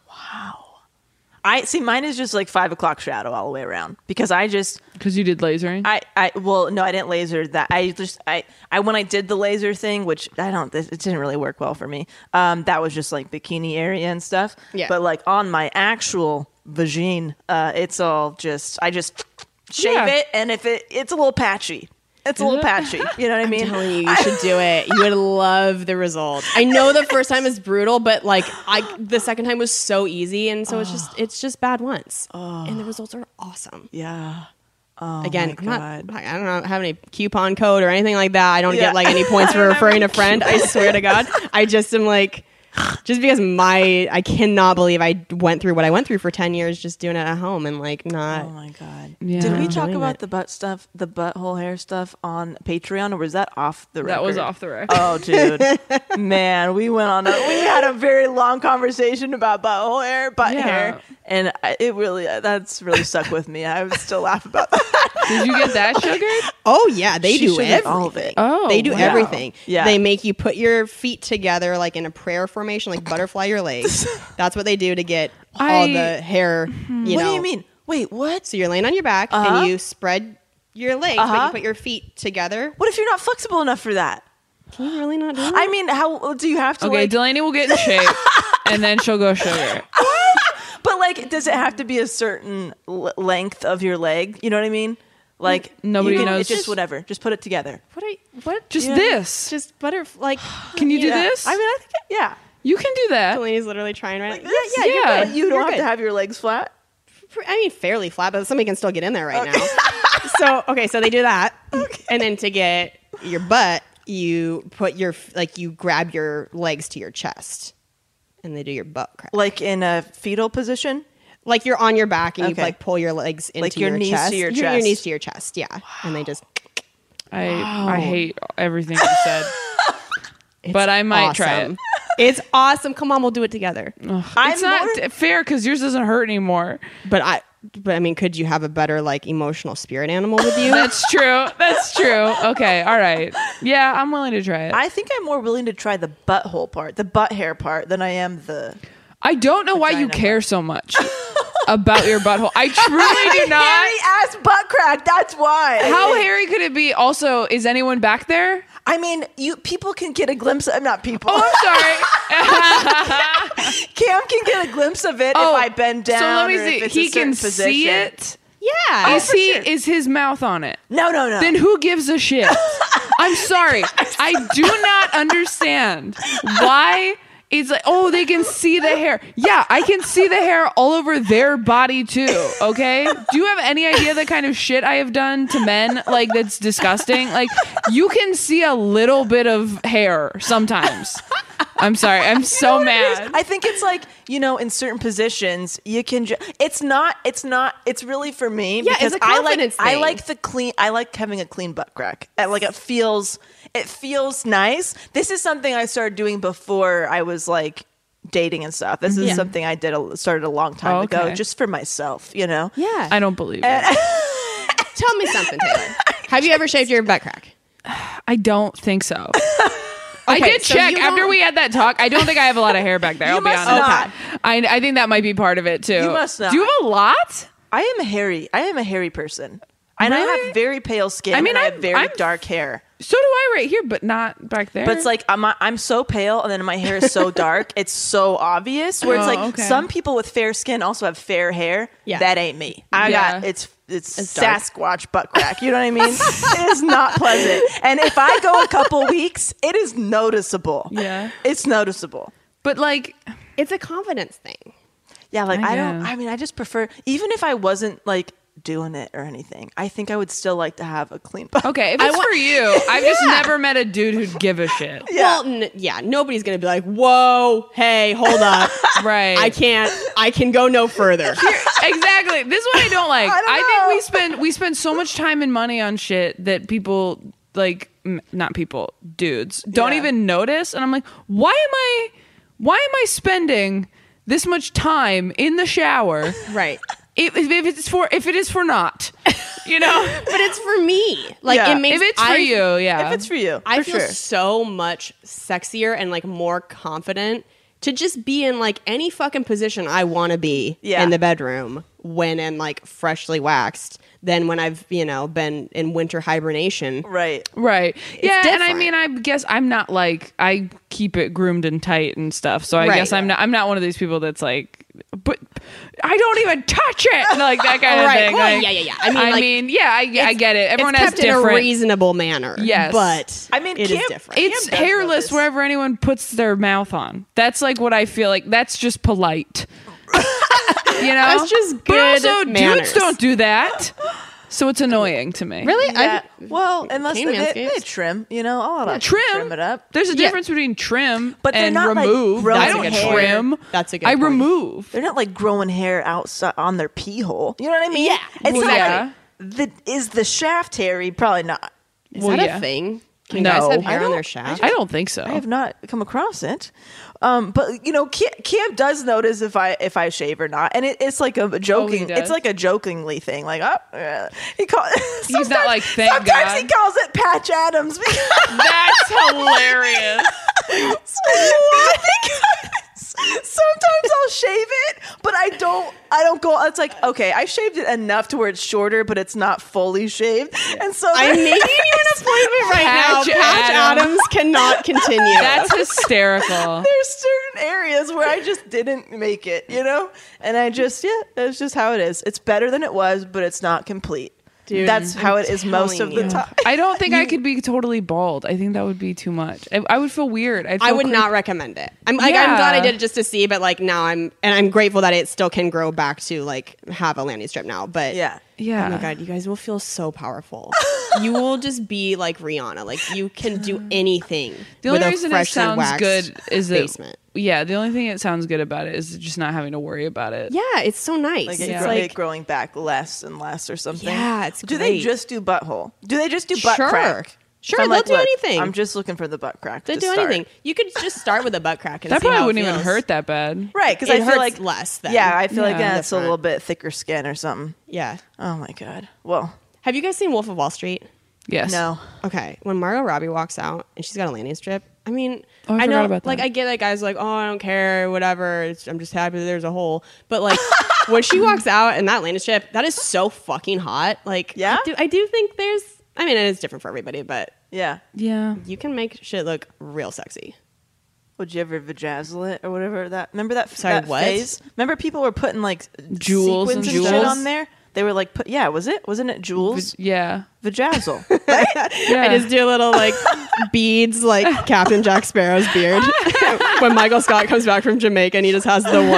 I see. Mine is just like five o'clock shadow all the way around because I just Because you did lasering? I, I well no I didn't laser that I just I, I when I did the laser thing which I don't it didn't really work well for me um that was just like bikini area and stuff Yeah. but like on my actual vagine uh it's all just I just shave Yeah. it and if it it's a little patchy it's a little patchy you know what I mean I'm telling you, you should do it. You would love the results. I know the first time is brutal, but like I, the second time was so easy, and so it's just it's just bad once, and the results are awesome. yeah oh Again, my I'm God. not. I don't have any coupon code or anything like that. I don't Yeah. get like any points for referring a friend. I swear to God, I just am like, just because my I cannot believe I went through what I went through for ten years just doing it at home and like not. Oh my God. Yeah. Did we talk Enjoying about it. the butt stuff, the butthole hair stuff on Patreon, or was that off the record? That was off the record. Oh, dude. Man, we went on a, we had a very long conversation about butthole hair, butt Yeah. hair. And I, it really, that's really stuck with me. I would still laugh about that. Did you get that sugared? Oh yeah, they She do sugared everything. all of it. Oh, they do wow. everything. Yeah. They make you put your feet together like in a prayer formation, like butterfly your legs. That's what they do to get all I- the hair. You What know. do you mean? Wait, what? So you're laying on your back Uh-huh. and you spread your legs, but Uh-huh. you put your feet together. What if you're not flexible enough for that? Can you really not do that? I mean, how do you have to Okay, like, Delaney will get in shape, and then she'll go sugar. but like, does it have to be a certain l- length of your leg? You know what I mean? Like, Nobody you can, knows. It's just whatever. Just put it together. what? Are you, what? Just Yeah. this. Just butter. Like, Can you do Yeah. this? I mean, I think, yeah. you can do that. Delaney's literally trying right. This? yeah, yeah, Yeah. You're But good. you don't You're have good. to have your legs flat. I mean, fairly flat, but somebody can still get in there right okay. now. So, okay, so they do that. Okay. And then to get your butt, you put your, like, you grab your legs to your chest. And they do your butt crack. Like in a fetal position? Like you're on your back and okay. you, like, pull your legs into like your, your knees chest. to your your, chest. Your knees to your chest, yeah. Wow. And they just... I wow. I hate everything you said. But I might awesome. try it. It's awesome. Come on, we'll do it together. Ugh, it's not more... fair because yours doesn't hurt anymore. But I... But I mean, could you have a better, like, emotional spirit animal with you? That's true. That's true. Okay. All right. Yeah, I'm willing to try it. I think I'm more willing to try the butthole part, the butt hair part, than I am the... I don't know why you care part. so much about your butthole. I truly do not. Hairy-ass butt crack. That's why. How hairy could it be? Also, is anyone back there? I mean, you people can get a glimpse of... Not people. Oh, I'm sorry. Cam can get a glimpse of it oh, if I bend down. So let me or see. If it's he a can position. see it? Yeah. Is he? Sure. Is his mouth on it? No, no, no. Then who gives a shit? I'm sorry. I do not understand why... It's like, oh, they can see the hair. Yeah, I can see the hair all over their body too, okay? Do you have any idea the kind of shit I have done to men? Like, that's disgusting. Like, you can see a little bit of hair sometimes. I'm sorry. I'm so you know mad. I think it's like, you know, in certain positions, you can ju- it's not, it's not, it's really for me. Yeah, because it's a I like, confidence I thing. like the clean, I like having a clean butt crack. I, like, it feels... It feels nice. This is something I started doing before I was like dating and stuff. This is yeah. something I did a, started a long time oh, okay. ago, just for myself, you know? Yeah. I don't believe it. Tell me something, Taylor. Have you ever shaved your butt crack? I don't think so. Okay, I did so check after we had that talk. I don't think I have a lot of hair back there. You I'll be must honest. not. I, I think that might be part of it too. You must not. Do you have a lot? I am a hairy. I am a hairy person. And really? I have very pale skin. I mean, and I have very I'm, dark hair. So do I right here, but not back there. But it's like I'm I'm so pale, and then my hair is so dark. It's so obvious. Where it's oh, like okay. some people with fair skin also have fair hair. Yeah. That ain't me. I yeah. got it's it's, it's Sasquatch butt crack. You know what I mean? It is not pleasant. And if I go a couple weeks, it is noticeable. Yeah, it's noticeable. But like, it's a confidence thing. Yeah, like I, I don't. I mean, I just prefer even if I wasn't like doing it or anything, I think I would still like to have a clean butt. Okay, if it's wa- for you, I've yeah. just never met a dude who'd give a shit. Yeah. Well, n- yeah, nobody's gonna be like, "Whoa, hey, hold up, right? I can't, I can go no further." Here, exactly. This is what I don't like. I, don't I know. think we spend we spend so much time and money on shit that people like, m- not people, dudes don't yeah. even notice, and I'm like, why am I, why am I spending this much time in the shower? Right. If, if it's for if it is for not, you know, but it's for me. Like yeah. it makes if it's for I, you, yeah. If it's for you, I for feel sure. so much sexier and like more confident to just be in like any fucking position I want to be yeah. in the bedroom when I'm like freshly waxed than when I've, you know, been in winter hibernation. Right. Right. It's yeah, different. and I mean I guess I'm not like I keep it groomed and tight and stuff. So I Right. guess I'm not I'm not one of these people that's like but I don't even touch it like that kind of Right. thing. Well, like, yeah, yeah, yeah. I mean, I like, mean, yeah, I, I get it. Everyone it's has kept different in a reasonable manner. Yes. But I mean, it Cam- is different. It's Cam does know hairless this. wherever anyone puts their mouth on. That's like what I feel like. That's just polite. You know? That's just But good also, manners. dudes don't do that. So it's annoying to me. Really? Yeah. I've- Well, unless they, Cane they, manscapes. they trim, you know, I'll Yeah, let trim. trim it up. There's a Yeah. difference between trim But they're and not, like, remove. growing I don't hair. trim. That's a good I point. remove. They're not like growing hair outside on their pee hole. You know what I mean? Yeah. It's Well, not yeah. like the is the shaft hairy? Probably not. Is Well, that yeah. a thing? Can No. guys have I hair on don't- their shaft? I don't think so. I have not come across it. Um, but you know, Cam, Cam does notice if I if I shave or not, and it, it's like a joking. does? it's like a jokingly thing. Like, oh, uh, he call. He's not like, thank sometimes God. he calls it Patch Adams. Because That's hilarious. because sometimes I'll shave it, but I don't. I don't go. It's like, okay, I shaved it enough to where it's shorter, but it's not fully shaved, and so I'm making you an appointment right Patch now. Patch Adams. Adams cannot continue. That's hysterical. there's certain areas where I just didn't make it, you know? And I just, yeah, that's just how it is. It's better than it was, but it's not complete. Dude, that's I'm how it is most of telling the you. time. I don't think I could be totally bald. I think that would be too much. I, I would feel weird. I'd feel I would cre- not recommend it. I'm like, Yeah. I'm glad I did it just to see, but like now I'm, and I'm grateful that it still can grow back to like have a landing strip now. But Yeah. Yeah. oh my god, you guys will feel so powerful. You will just be like Rihanna. Like you can do anything. The with only a reason it freshly sounds waxed good is that basement. yeah. The only thing that sounds good about it is just not having to worry about it. Yeah, it's so nice. Like, it's it, grow- like it growing back less and less or something. Yeah, it's Do they great. just do butthole? Do they just do butt Sure. crack? Sure, So I'm they'll like, do look, anything. I'm just looking for the butt crack. they to do start. anything. You could just start with a butt crack. And That see how probably it wouldn't even feels. hurt that bad. Right, because It I feel hurts like less then. Yeah, I feel like Yeah. yeah, it's a Different. little bit thicker skin or something. Yeah. Oh my god. Well, Have you guys seen Wolf of Wall Street? Yes. no. Okay, when Margot Robbie walks out and she's got a landing strip, I mean, Oh, I I forgot know, about that. like, I get that guys are like, oh, I don't care, whatever. It's, I'm just happy that there's a hole. But like, when she walks out in that landing strip, that is so fucking hot. Like, Yeah? I do, I do think there's. I mean, it's different for everybody, but Yeah. Yeah. you can make shit look real sexy. Would you ever vajazzle it or whatever that? Remember that, Sorry, that what? phase? Remember people were putting like Jewels sequins and and shit jewels? on there. They were like, put, yeah, was it? Wasn't it jewels? Yeah. Vajazzle. Yeah. I just do a little like beads, like Captain Jack Sparrow's beard. When Michael Scott comes back from Jamaica and he just has the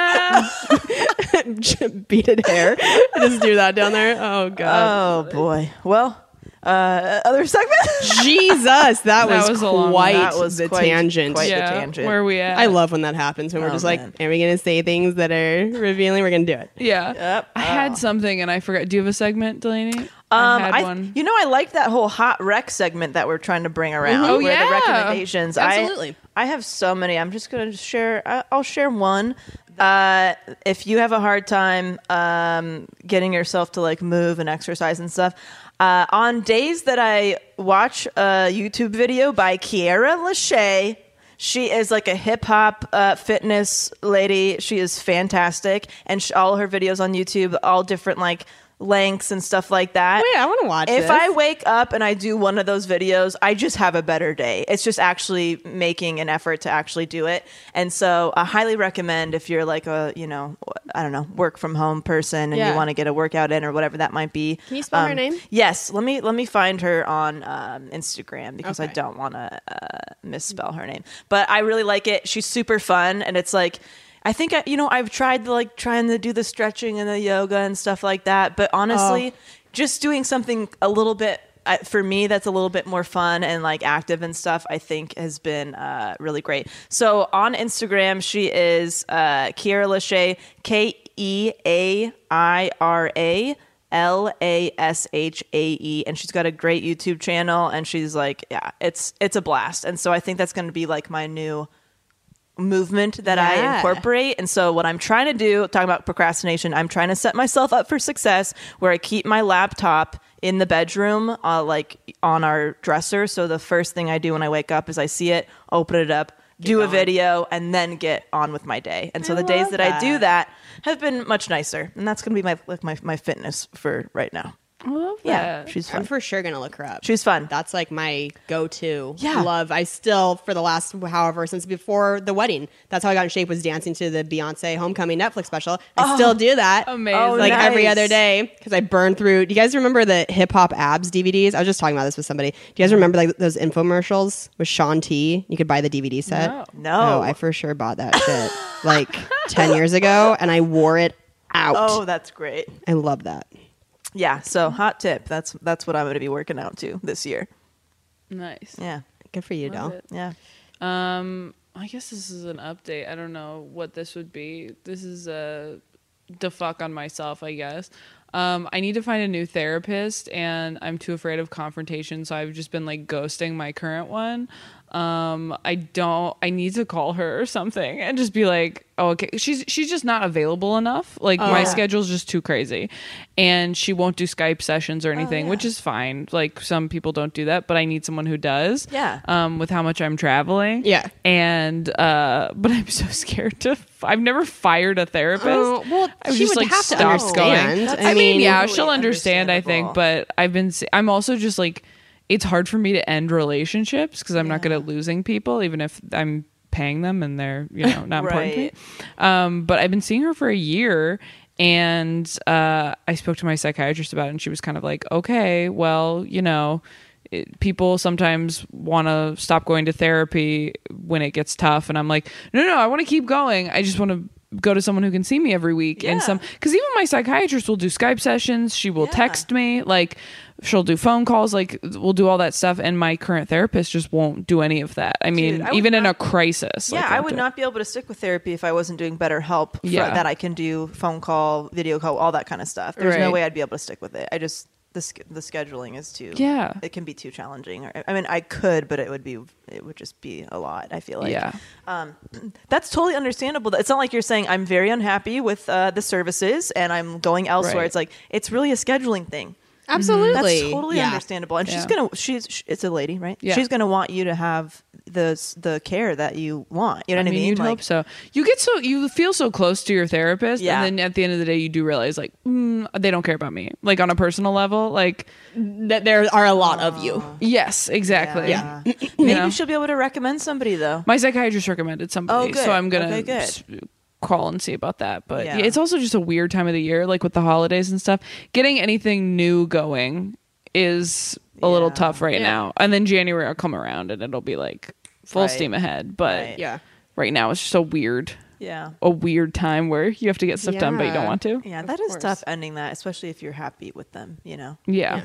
one beaded hair, I just do that down there. Oh god. Oh boy. Well, uh, other segment. Jesus, that, That was, was a long one. quite That was the quite- tangent. quite- yeah. the tangent. Where are we at? I love when that happens when we're Oh, just like, man. are we going to say things that are revealing? We're going to do it. Yeah. Yep. I Oh. had something and I forgot. Do you have a segment, Delaney? Um, I had I, one. you know, I like that whole hot rec segment that we're trying to bring around. Oh, where yeah. the recommendations. I- Absolutely. I, have so many. I'm just gonna share. I- I'll share one. Uh, if you have a hard time um, getting yourself to like move and exercise and stuff, uh, on days that I watch a YouTube video by Kiara Lachey. She is like a hip hop uh, fitness lady. She is fantastic, and sh- all her videos on YouTube, all different like lengths and stuff like that. Wait, I want to watch If this. I wake up and I do one of those videos, I just have a better day. It's just actually making an effort to actually do it. And so I highly recommend if you're like a, you know, I don't know, work from home person and Yeah. you want to get a workout in or whatever that might be. Can you spell her Um, name? Yes. Let me let me find her on um, Instagram because I Okay. don't want to uh, misspell her name. But I really like it. She's super fun and it's like I think I, you know, I've tried the, like trying to do the stretching and the yoga and stuff like that, but honestly, just doing something a little bit uh, for me that's a little bit more fun and like active and stuff, I think has been uh, really great. So on Instagram, she is uh, Kiara Lachey, K E A I R A. L A S H A E, and she's got a great YouTube channel, and she's like, yeah, it's it's a blast, and so I think that's going to be like my new movement that I Yeah. incorporate. And so what I'm trying to do, talking about procrastination, I'm trying to set myself up for success where I keep my laptop in the bedroom, uh, like on our dresser. So the first thing I do when I wake up is I see it, open it up, do a video, and then get on with my day. And so I the days love that, I do that. that have been much nicer. And that's going to be my, like my, my fitness for right now. I love Yeah, that. she's I'm fun. for sure going to look her up. She's fun. That's like my go-to Yeah. love. I still, for the last, however, since before the wedding, that's how I got in shape, was dancing to the Beyonce Homecoming Netflix special. I still do that. Amazing. Oh, Like every nice. other day because I burned through. Do you guys remember the hip hop abs D V Ds? I was just talking about this with somebody. Do you guys remember like those infomercials with Shaun T? You could buy the D V D set. No. No. Oh, I for sure bought that shit like ten years ago, and I wore it out. Oh, that's great. I love that. Yeah. So hot tip. That's that's what I'm going to be working out to this year. Nice. Yeah. Good for you, Love Del. it. Yeah. Um, I guess this is an update. I don't know what this would be. This is a the fuck on myself, I guess. Um, I need to find a new therapist, and I'm too afraid of confrontation, so I've just been like ghosting my current one. Um, I don't. I need to call her or something and just be like, "Oh, okay." She's she's just not available enough. Like my yeah. schedule's just too crazy, and she won't do Skype sessions or anything, yeah. which is fine. Like some people don't do that, but I need someone who does. Yeah. Um, with how much I'm traveling. Yeah. And uh, but I'm so scared to. F- I've never fired a therapist. Oh, well, I was she just would like have to stopped understand. going. I I, mean, mean, yeah, totally she'll understand. I think, understandable. but I've been. se- I'm also just like. It's hard for me to end relationships because I'm not good at losing people, even if I'm paying them and they're, you know, not important to me. Right. Um, but I've been seeing her for a year, And uh, I spoke to my psychiatrist about it, and she was kind of like, okay, well, you know, it, people sometimes want to stop going to therapy when it gets tough. And I'm like, no, no, I want to keep going. I just want to go to someone who can see me every week. Yeah. And some, because even my psychiatrist will do Skype sessions. She will Yeah. text me, like she'll do phone calls, like we'll do all that stuff. And my current therapist just won't do any of that. I mean, I would even in not- a crisis. Yeah, like, I won't would do it. not be able to stick with therapy if I wasn't doing BetterHelp. For, Yeah. that I can do phone call, video call, all that kind of stuff. There's no Right. way I'd be able to stick with it. I just the sch- the scheduling is too. Yeah. it can be too challenging. Or, I mean, I could, but it would be it would just be a lot. I feel like. Yeah. Um, that's totally understandable. It's not like you're saying I'm very unhappy with uh, the services and I'm going elsewhere. Right. It's like it's really a scheduling thing. Absolutely. That's totally Yeah. understandable. And she's Yeah. gonna she's sh- it's a lady, right? Yeah. She's gonna want you to have the s- the care that you want. You know what I mean? You'd Like, hope so. You get so you feel so close to your therapist, Yeah. and then at the end of the day, you do realize like mm, they don't care about me, like on a personal level. Like That there are a lot of you. yes, exactly. Yeah. You Maybe know? she'll be able to recommend somebody though. My psychiatrist recommended somebody, Oh, good. so I'm gonna Okay, good. s- call and see about that. But Yeah. yeah, it's also just a weird time of the year, like with the holidays and stuff. Getting anything new going is a little Yeah. tough right Yeah. now, and then January will come around and it'll be like full Right. steam ahead. But Right. Yeah. right now it's just a weird. Yeah. a weird time where you have to get stuff done but you don't Yeah. want to. Yeah, Of that is course. tough ending that, especially if you're happy with them, you know. Yeah.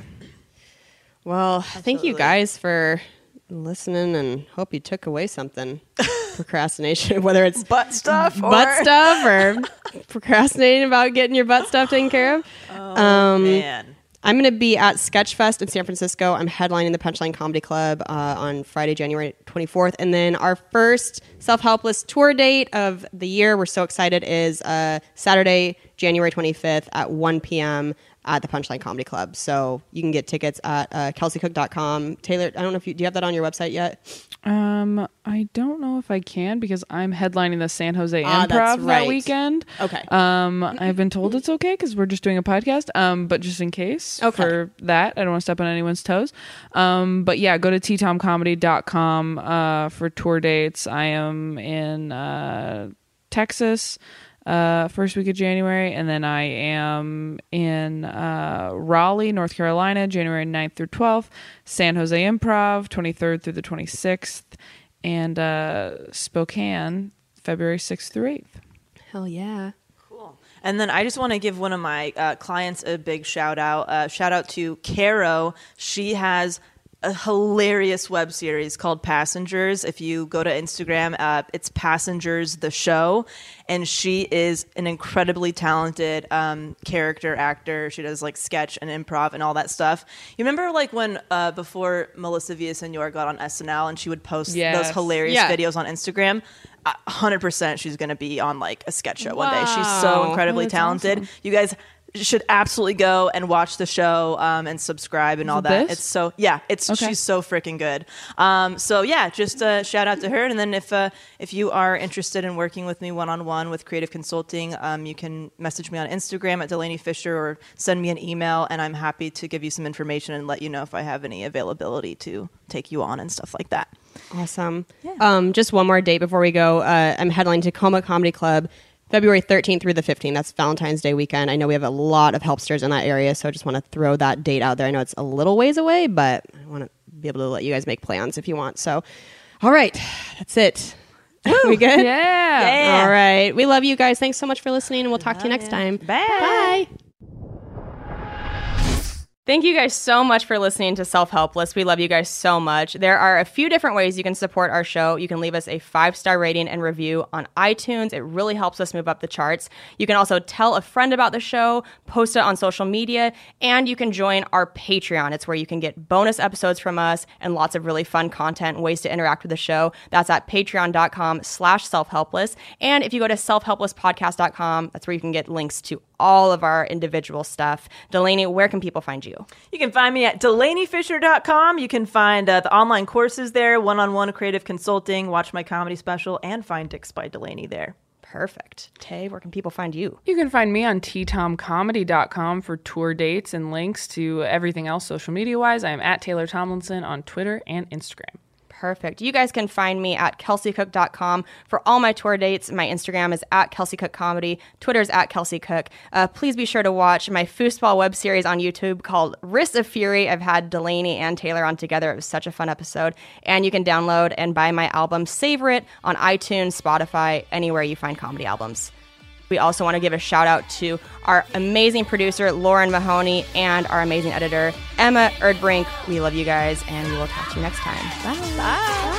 Well, thank you Absolutely. guys for listening, and hope you took away something. Procrastination, whether it's Butt stuff or butt stuff or procrastinating about getting your butt stuff taken care of. um, man. I'm going to be at Sketchfest in San Francisco. I'm headlining the Punchline Comedy Club uh, on Friday, January twenty-fourth. And then our first Self-Helpless tour date of the year, we're so excited, is uh, Saturday, January twenty-fifth at one p.m. at the Punchline Comedy Club. So you can get tickets at uh, kelsey cook dot com. Taylor, I don't know if you, do you have that on your website yet? Um, I don't know if I can because I'm headlining the San Jose Ah, Improv that's that right. weekend. Okay. Um, I've been told it's okay because we're just doing a podcast. Um, but just in case Okay. for that, I don't want to step on anyone's toes. Um, but yeah, go to t tom comedy dot com uh, for tour dates. I am in uh, Texas. Uh, first week of January, and then I am in uh, Raleigh, North Carolina, January ninth through twelfth, San Jose Improv, twenty-third through the twenty-sixth, and uh, Spokane, February sixth through eighth. Hell yeah. Cool. And then I just want to give one of my uh, clients a big shout out. Uh, shout out to Caro. She has a hilarious web series called Passengers. If you go to Instagram, uh, it's Passengers the Show, and she is an incredibly talented um, character actor. She does like sketch and improv and all that stuff. You remember like when uh, before Melissa Villaseñor got on S N L and she would post Yes. those hilarious Yeah. videos on Instagram? Uh, one hundred percent she's going to be on like a sketch show one day. She's so Wow. incredibly That's talented. awesome. You guys should absolutely go and watch the show um, and subscribe and all it that. this? It's so yeah, it's Okay. she's so freaking good. Um, so yeah, just uh, shout out to her. And then if uh, if you are interested in working with me one on one with creative consulting, um, you can message me on Instagram at Delaney Fisher or send me an email, and I'm happy to give you some information and let you know if I have any availability to take you on and stuff like that. Awesome. Um, just one more date before we go. Uh, I'm headlining Tacoma Comedy Club February thirteenth through the fifteenth. That's Valentine's Day weekend. I know we have a lot of helpsters in that area, so I just want to throw that date out there. I know it's a little ways away, but I want to be able to let you guys make plans if you want. So, all right, that's it. We good? Yeah. All right. We love you guys. Thanks so much for listening, and we'll talk to you next time. Bye. Bye. Thank you guys so much for listening to Self-Helpless. We love you guys so much. There are a few different ways you can support our show. You can leave us a five-star rating and review on iTunes. It really helps us move up the charts. You can also tell a friend about the show, post it on social media, and you can join our Patreon. It's where you can get bonus episodes from us and lots of really fun content and ways to interact with the show. That's at patreon.com slash self-helpless. And if you go to self helpless podcast dot com, that's where you can get links to all of our individual stuff. Delaney, where can people find you? You can find me at delaney fisher dot com. You can find uh, the online courses there, one-on-one creative consulting, watch my comedy special, and find Dicks by Delaney there. Perfect. Tay, where can people find you? You can find me on t tom comedy dot com for tour dates and links to everything else social media wise. I am at Taylor Tomlinson on Twitter and Instagram. Perfect. You guys can find me at kelsey cook dot com for all my tour dates. My Instagram is at Kelsey Cook Comedy. Twitter's at Kelsey Cook. Uh, please be sure to watch my foosball web series on YouTube called Wrists of Fury. I've had Delaney and Taylor on together. It was such a fun episode. And you can download and buy my album Savor It on iTunes, Spotify, anywhere you find comedy albums. We also want to give a shout out to our amazing producer, Lauren Mahoney, and our amazing editor, Emma Erdbrink. We love you guys, and we will talk to you next time. Bye. Bye.